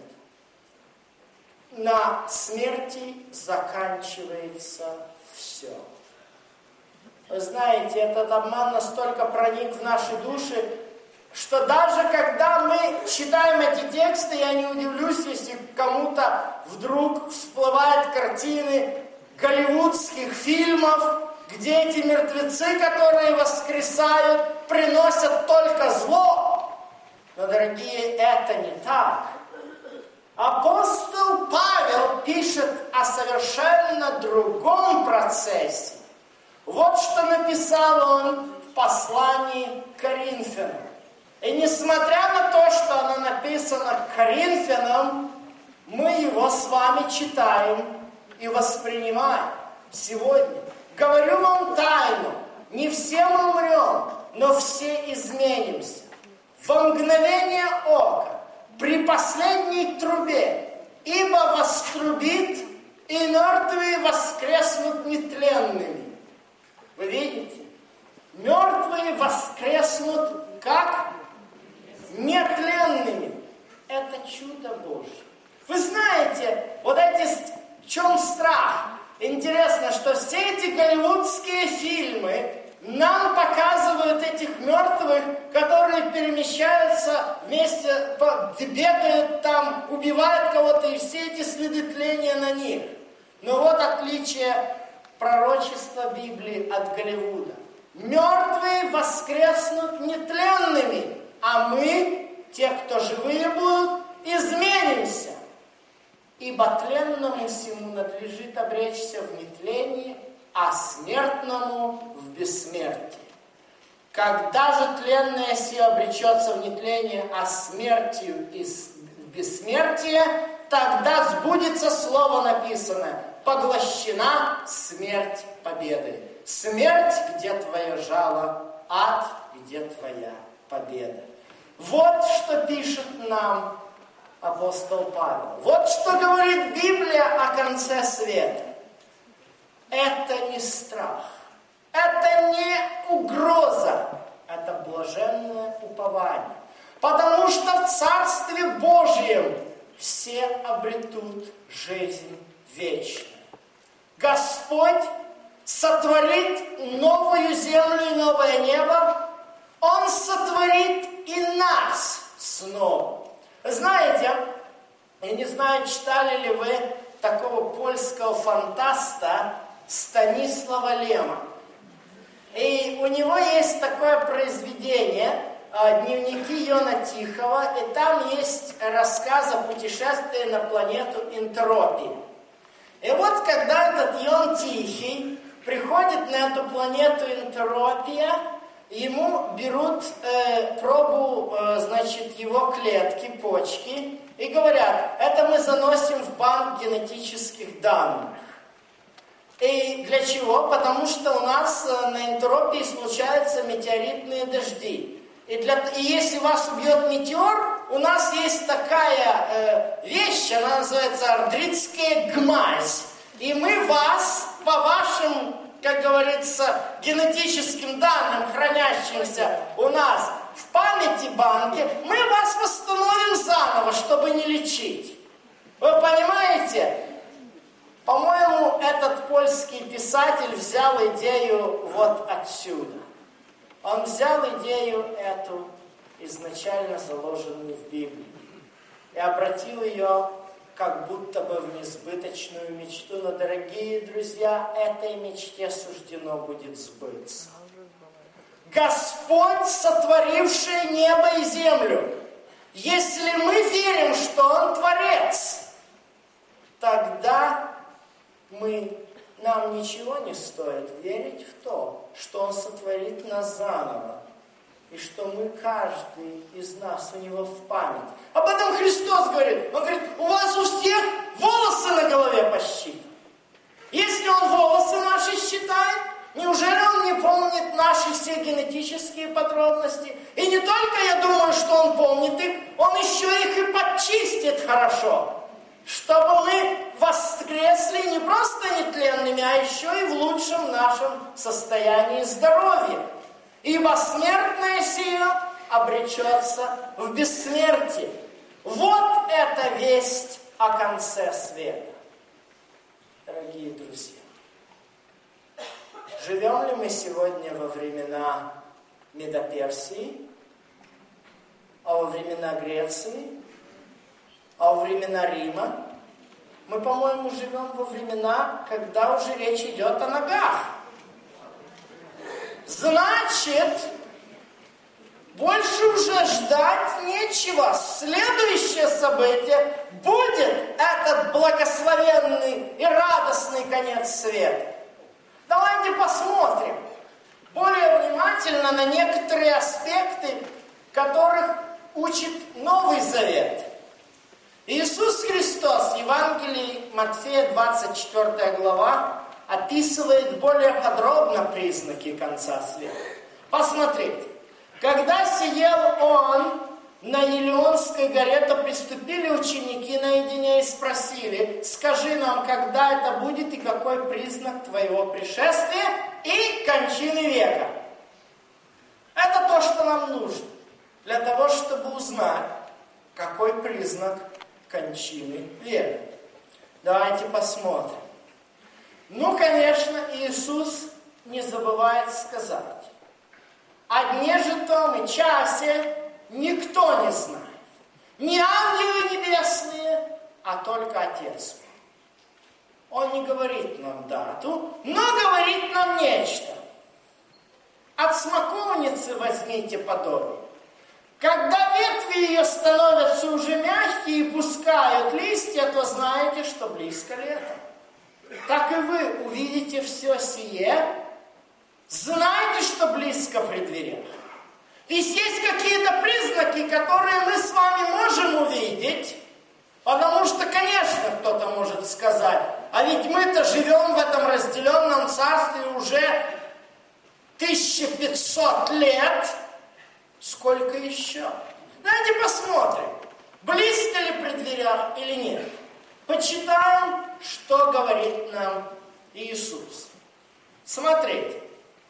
На смерти заканчивается все. Вы знаете, этот обман настолько проник в наши души, что даже когда мы читаем эти тексты, я не удивлюсь, если кому-то вдруг всплывают картины голливудских фильмов, где эти мертвецы, которые воскресают, приносят только зло. Но, дорогие, это не так. Апостол Павел пишет о совершенно другом процессе. Вот что написал он в послании к Коринфянам. И несмотря на то, что оно написано к Коринфянам, мы его с вами читаем и воспринимаем сегодня. Говорю вам тайну, не все мы умрем, но все изменимся. во мгновение ока, при последней трубе, ибо вострубит, и мертвые воскреснут нетленными. Вы видите? Мертвые воскреснут как? Нетленными. Это чудо Божье. Вы знаете, вот эти, в чем страх? Интересно, что все эти голливудские фильмы нам показывают этих мертвых, которые перемещаются вместе, бегают там, убивают кого-то, и все эти следы тления на них. Но вот отличие пророчества Библии от Голливуда. Мертвые воскреснут нетленными, а мы, те, кто живые будут, изменимся. Ибо тленному сему надлежит обречься в нетлении, а смертному в бессмертии. Когда же тленное сие обречется в нетление, а смертью в бессмертие, тогда сбудется слово написанное: поглощена смерть победой. Смерть, где твое жало, ад, где твоя победа. Вот что пишет нам апостол Павел. Вот что говорит Библия о конце света. Это не страх, это не угроза, это блаженное упование. Потому что в Царстве Божьем все обретут жизнь вечную. Господь сотворит новую землю и новое небо. Он сотворит и нас снова. Знаете, я не знаю, читали ли вы такого польского фантаста Станислава Лема. И у него есть такое произведение «Дневники Йона Тихого», и там есть рассказ о путешествии на планету Энтропия. И вот когда этот Йон Тихий приходит на эту планету Энтропия, ему берут э, пробу, э, значит, его клетки, почки, и говорят: это мы заносим в банк генетических данных. И для чего? Потому что у нас э, на Энтропии случаются метеоритные дожди. И, для, и если вас убьет метеор, у нас есть такая э, вещь, она называется ардритская гмазь. И мы вас по вашим, как говорится, генетическим данным, хранящимся у нас в памяти банке, мы вас восстановим заново, чтобы не лечить. Вы понимаете? По-моему, этот польский писатель взял идею вот отсюда. Он взял идею эту, изначально заложенную в Библии, и обратил ее как будто бы в несбыточную мечту. Но, дорогие друзья, этой мечте суждено будет сбыться. Господь, сотворивший небо и землю, если мы верим, что Он Творец, тогда мы, нам ничего не стоит верить в то, что Он сотворит нас заново, и что мы, каждый из нас, у Него в память. Об этом Христос говорит. Он говорит: у вас у всех волосы на голове посчитаны. Если Он волосы наши считает, неужели Он не помнит наши все генетические подробности? И не только, я думаю, что Он помнит их, Он еще их и подчистит хорошо, чтобы мы воскресли не просто нетленными, а еще и в лучшем нашем состоянии здоровья. Ибо смертное сие обречется в бессмертие. Вот эта весть о конце света. Дорогие друзья, живем ли мы сегодня во времена Медоперсии, а во времена Греции, а во времена Рима? Мы, по-моему, живем во времена, когда уже речь идет о ногах. Значит, больше уже ждать нечего. Следующее событие будет этот благословенный и радостный конец света. Давайте посмотрим более внимательно на некоторые аспекты, которых учит Новый Завет. Иисус Христос, Евангелие Матфея, двадцать четвёртая глава, описывает более подробно признаки конца света. Посмотрите. Когда сидел Елеон, на Елеонской горе-то приступили ученики наедине и спросили: скажи нам, когда это будет и какой признак твоего пришествия и кончины века. Это то, что нам нужно, для того, чтобы узнать, какой признак кончины века. Давайте посмотрим. Ну, конечно, Иисус не забывает сказать: о дне же том и часе никто не знает. Не ангелы небесные, а только Отец. Он не говорит нам дату, но говорит нам нечто. От смоковницы возьмите подобие. Когда ветви ее становятся уже мягкие и пускают листья, то знаете, что близко лето. Так и вы увидите все сие, знаете, что близко при дверях. Ведь есть какие-то признаки, которые мы с вами можем увидеть, потому что, конечно, кто-то может сказать: а ведь мы-то живем в этом разделенном царстве уже тысяча пятьсот лет. Сколько еще? Давайте посмотрим, близко ли при дверях или нет. Почитаем, что говорит нам Иисус. Смотрите.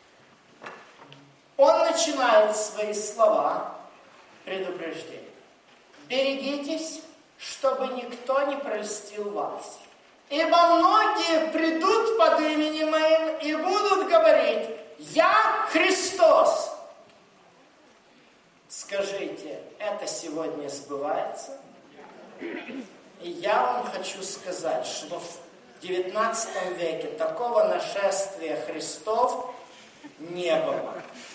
Он начинает свои слова предупреждения. Берегитесь, чтобы никто не прельстил вас. Ибо многие придут под именем моим и будут говорить: я Христос. Скажите, это сегодня сбывается? И я вам хочу сказать, что в девятнадцатом веке такого нашествия Христов не было.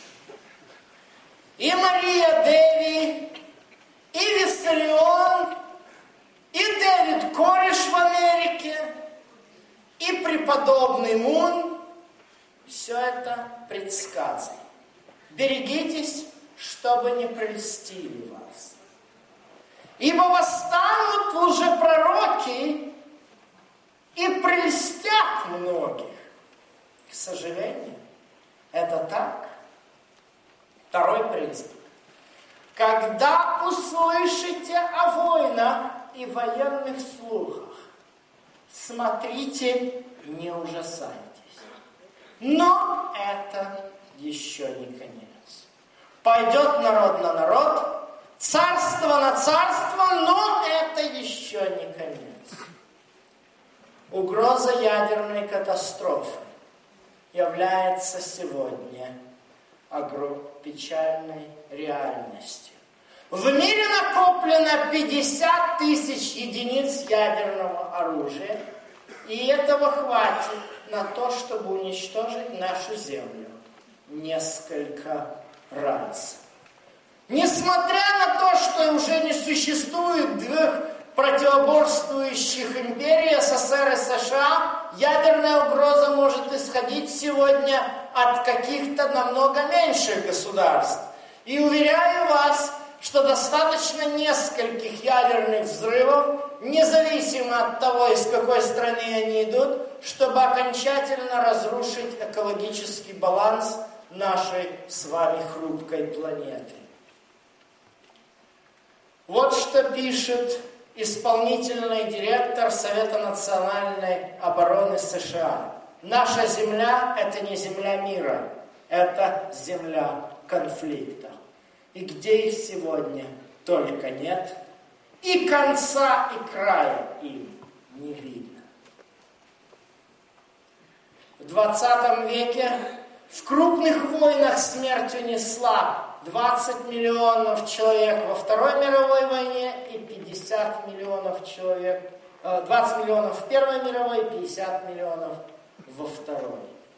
И Мария Деви, и Виссарион, и Дэвид Кореш в Америке, и преподобный Мун, все это предсказано. Берегитесь, чтобы не прельстили вас. Ибо восстанут лжепророки и прельстят многих. К сожалению, это так. Второй признак. Когда услышите о войнах и военных слухах, смотрите, не ужасайтесь. Но это еще не конец. Пойдет народ на народ, царство на царство, но это еще не конец. Угроза ядерной катастрофы является сегодня печальной реальностью. В мире накоплено пятьдесят тысяч единиц ядерного оружия, и этого хватит на то, чтобы уничтожить нашу Землю несколько раз. Несмотря на то, что уже не существует двух противоборствующих империй, СССР и США, ядерная угроза может исходить сегодня от каких-то намного меньших государств. И уверяю вас, что достаточно нескольких ядерных взрывов, независимо от того, из какой страны они идут, чтобы окончательно разрушить экологический баланс нашей с вами хрупкой планеты. Вот что пишет исполнительный директор Совета национальной обороны США. Наша земля – это не земля мира, это земля конфликта. И где их сегодня только нет, и конца, и края им не видно. В двадцатом веке в крупных войнах смерть унесла двадцать миллионов человек во Второй мировой войне и пятьдесят миллионов человек, двадцать миллионов в Первой мировой и пятьдесят миллионов во Второй.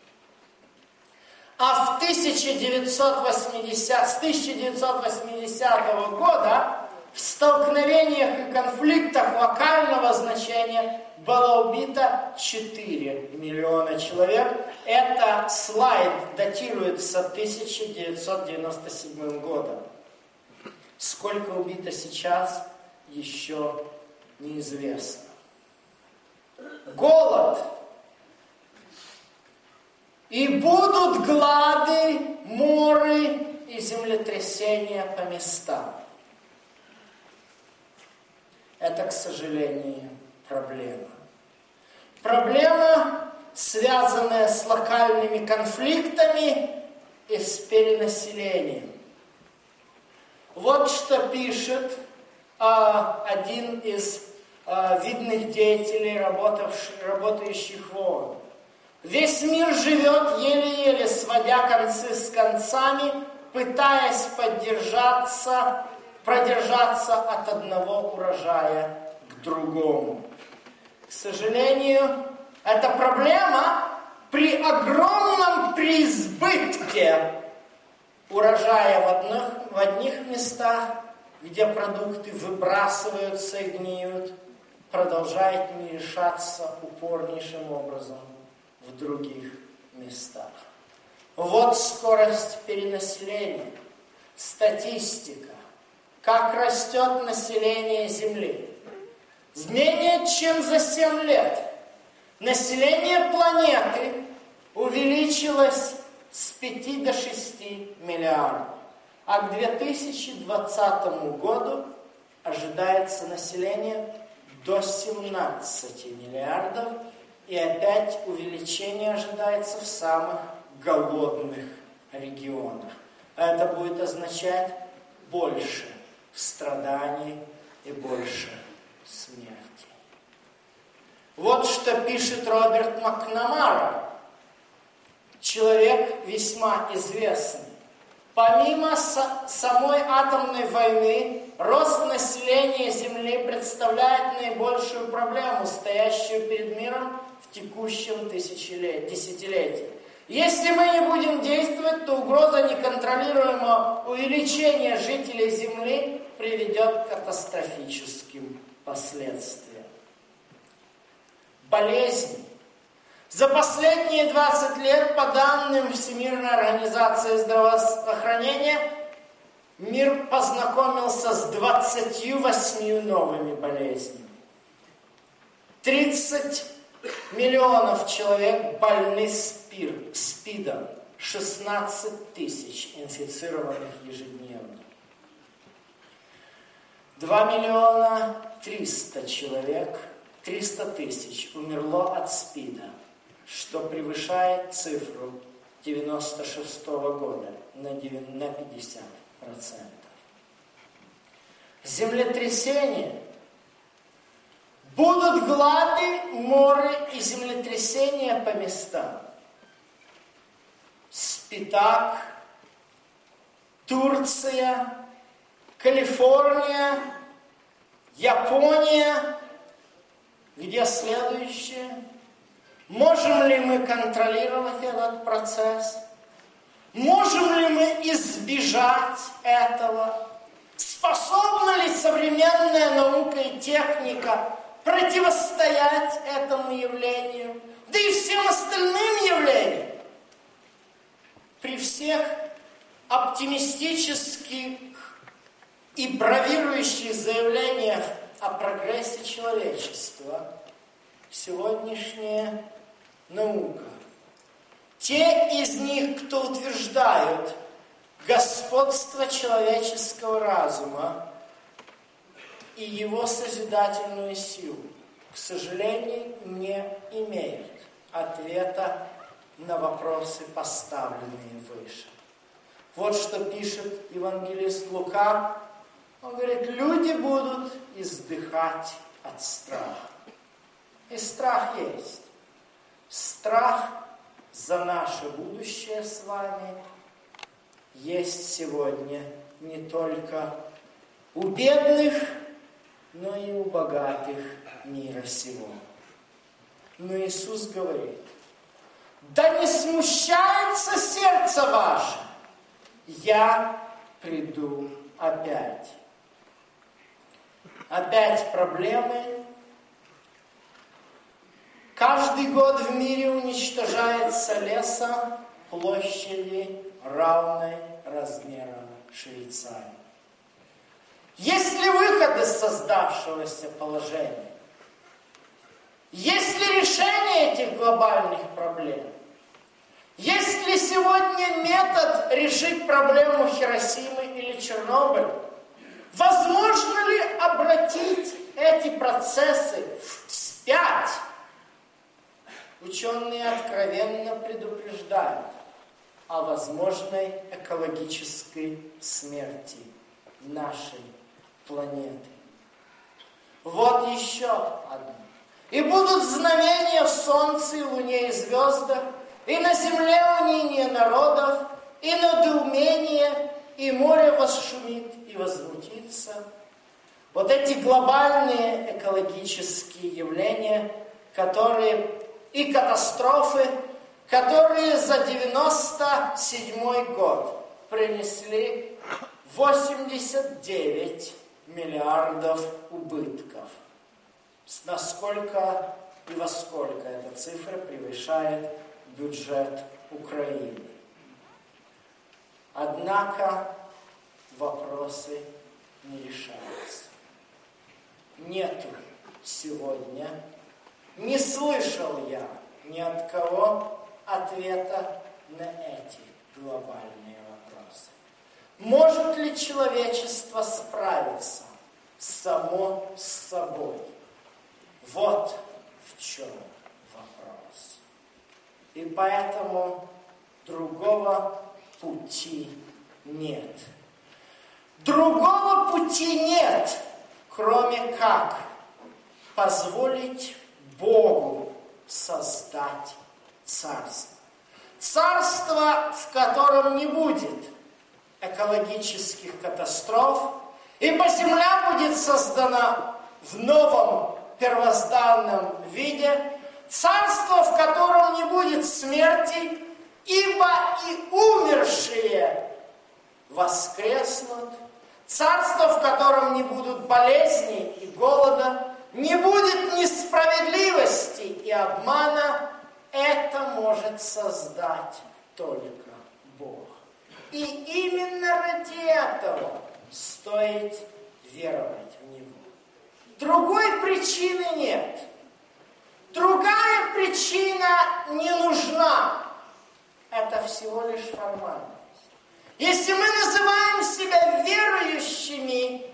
А в тысяча девятьсот восьмидесятом, с тысяча девятьсот восьмидесятого года в столкновениях и конфликтах локального значения было убито четыре миллиона человек. Это слайд датируется тысяча девятьсот девяносто седьмым годом. Сколько убито сейчас, еще неизвестно. Голод. И будут глады, моры, и и землетрясения по местам. Это, к сожалению, проблема. Проблема, связанная с локальными конфликтами и с перенаселением. Вот что пишет а, один из а, видных деятелей, работающих в ООН. Весь мир живет еле-еле, сводя концы с концами, пытаясь поддержаться, продержаться от одного урожая к другому. К сожалению, эта проблема при огромном преизбытке урожая в одних, в одних местах, где продукты выбрасываются и гниют, продолжает не решаться упорнейшим образом в других местах. Вот скорость перенаселения, статистика, как растет население Земли. Менее чем за семь лет население планеты увеличилось с пяти до шести миллиардов, а к две тысячи двадцатому году ожидается население до семнадцати миллиардов, и опять увеличение ожидается в самых голодных регионах. А это будет означать больше страданий и больше смерти. Вот что пишет Роберт Макнамара, человек весьма известный. Помимо со- самой атомной войны, рост населения Земли представляет наибольшую проблему, стоящую перед миром в текущем тысячелет... десятилетии. Если мы не будем действовать, то угроза неконтролируемого увеличения жителей Земли приведет к катастрофическим последствиям. Болезни. За последние двадцать лет, по данным Всемирной организации здравоохранения, мир познакомился с двадцатью восьмью новыми болезнями. тридцать миллионов человек больны спир, СПИДом, шестнадцать тысяч инфицированных ежедневно. два миллиона триста человек, триста тысяч умерло от СПИДа, что превышает цифру девяносто шестого года на пятьдесят процентов. Землетрясения. Будут глады, моры и землетрясения по местам. Спитак, Турция, Калифорния, Япония. Где следующее? Можем ли мы контролировать этот процесс? Можем ли мы избежать этого? Способна ли современная наука и техника противостоять этому явлению, да и всем остальным явлениям? При всех оптимистических и бравирующих заявлениях о прогрессе человечества, сегодняшняя наука, те из них, кто утверждают господство человеческого разума и его созидательную силу, к сожалению, не имеют ответа на вопросы, поставленные выше. Вот что пишет евангелист Лука. Он говорит, люди будут издыхать от страха. И страх есть. Страх за наше будущее с вами есть сегодня не только у бедных, но и у богатых мира сего. Но Иисус говорит, да не смущается сердце ваше, я приду опять. Опять проблемы. Каждый год в мире уничтожается леса площади, равной размерам Швейцарии. Есть ли выход из создавшегося положения? Есть ли решение этих глобальных проблем? Есть ли сегодня метод решить проблему Хиросимы или Чернобыля? Возможно ли обратить эти процессы вспять? Ученые откровенно предупреждают о возможной экологической смерти нашей планеты. Вот еще одно. И будут знамения в солнце, и луне, и звездах, и на земле уныние народов, и недоумение, и море восшумит и возмутится. Вот эти глобальные экологические явления, которые и катастрофы, которые за девяносто седьмой год принесли восемьдесят девять миллиардов убытков. Насколько и во сколько эта цифра превышает бюджет Украины. Однако вопросы не решаются. Нету сегодня, не слышал я ни от кого ответа на эти глобальные вопросы. Может ли человечество справиться само с собой? Вот в чем вопрос. И поэтому другого пути нет. Другого пути нет, кроме как позволить Богу создать царство. Царство, в котором не будет экологических катастроф, ибо земля будет создана в новом первозданном виде, царство, в котором не будет смерти, ибо и умершие воскреснут, царство, в котором не будут болезней и голода, не будет несправедливости и обмана, это может создать только Бог. И именно ради этого стоит веровать в Него. Другой причины нет. Другая причина не нужна. Это всего лишь формальность. Если мы называем себя верующими,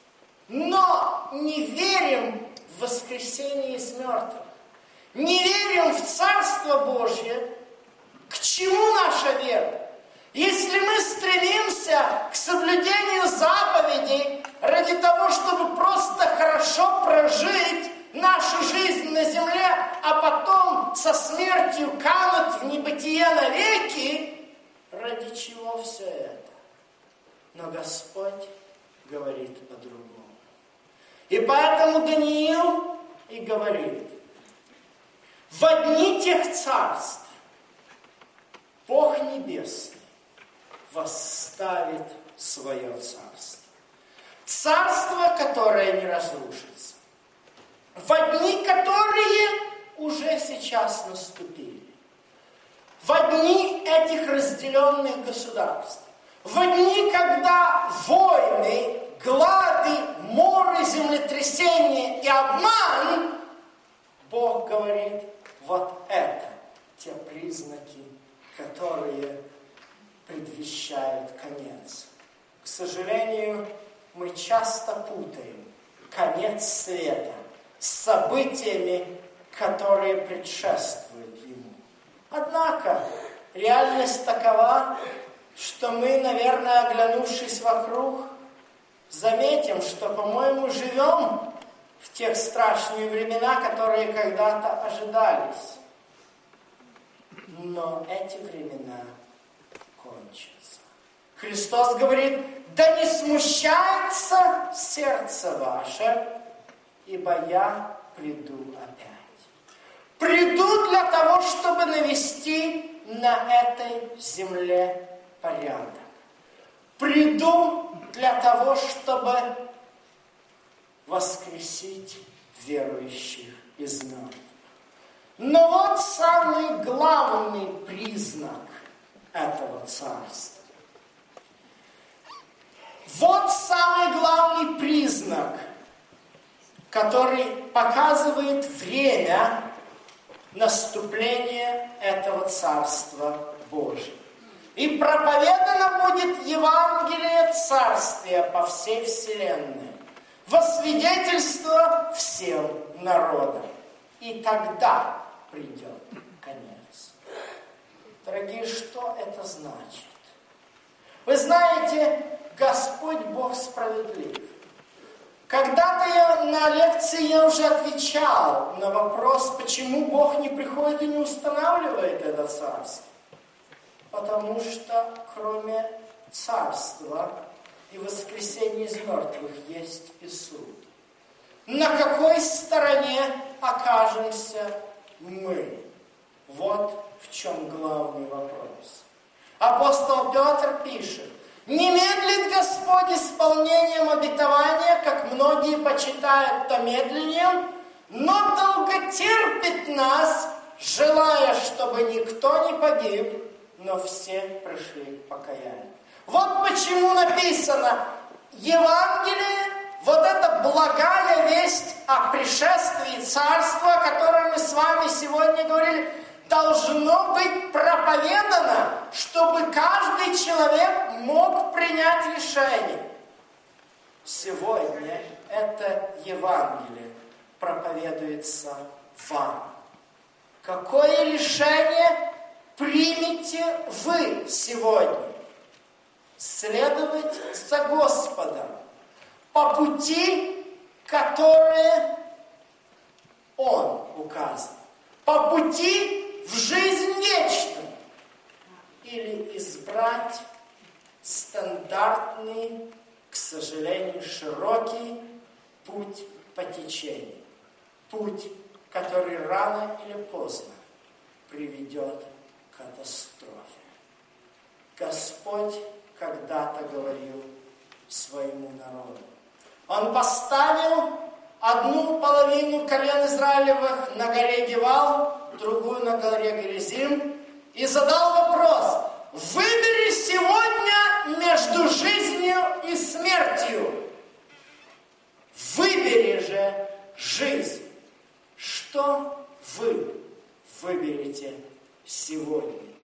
но не верим в воскресение из мертвых, не верим в Царство Божье, к чему наша вера? Если мы стремимся к соблюдению заповедей ради того, чтобы просто хорошо прожить нашу жизнь на земле, а потом со смертью кануть в небытие навеки, ради чего все это? Но Господь говорит по-другому. И поэтому Даниил и говорит: в одни тех царств Бог Небесный восставит свое царство. Царство, которое не разрушится. В дни, которые уже сейчас наступили. В дни этих разделенных государств. В дни, когда войны, глады, моры, землетрясения и обман, Бог говорит, вот это те признаки, которые предвещают конец. К сожалению, мы часто путаем конец света с событиями, которые предшествуют ему. Однако, реальность такова, что мы, наверное, оглянувшись вокруг, заметим, что, по-моему, живем в тех страшные времена, которые когда-то ожидались. Но эти времена кончатся. Христос говорит: да не смущается сердце ваше, ибо я приду опять. Приду для того, чтобы навести на этой земле порядок. Приду для того, чтобы воскресить верующих из мертвых. Но вот самый главный признак этого царства. Вот самый главный признак, который показывает время наступления этого царства Божьим. И проповедано будет Евангелие Царствия по всей вселенной, во свидетельство всем народам. И тогда придет конец. Дорогие, что это значит? Вы знаете, Господь Бог справедлив. Когда-то я на лекции я уже отвечал на вопрос, почему Бог не приходит и не устанавливает это царство. Потому что кроме царства и воскресения из мертвых есть и суд. На какой стороне окажемся мы? Вот в чем главный вопрос. Апостол Петр пишет: «Не медлит Господь исполнением обетования, как многие почитают то медленнем, но долготерпит нас, желая, чтобы никто не погиб, но все пришли к покаянию». Вот почему написано: Евангелие, вот эта благая весть о пришествии Царства, о котором мы с вами сегодня говорили, должно быть проповедано, чтобы каждый человек мог принять решение. Сегодня это Евангелие проповедуется вам. Какое решение примете вы сегодня? Следовать за Господом по пути, которые Он указан, по пути в жизнь вечную, или избрать стандартный, к сожалению, широкий путь по течению, путь, который рано или поздно приведет к катастрофе. Господь когда-то говорил своему народу. Он поставил одну половину колен Израилевых на горе Гивал, другую на горе Геризим, и задал вопрос: выбери сегодня между жизнью и смертью. Выбери же жизнь. Что вы выберете сегодня?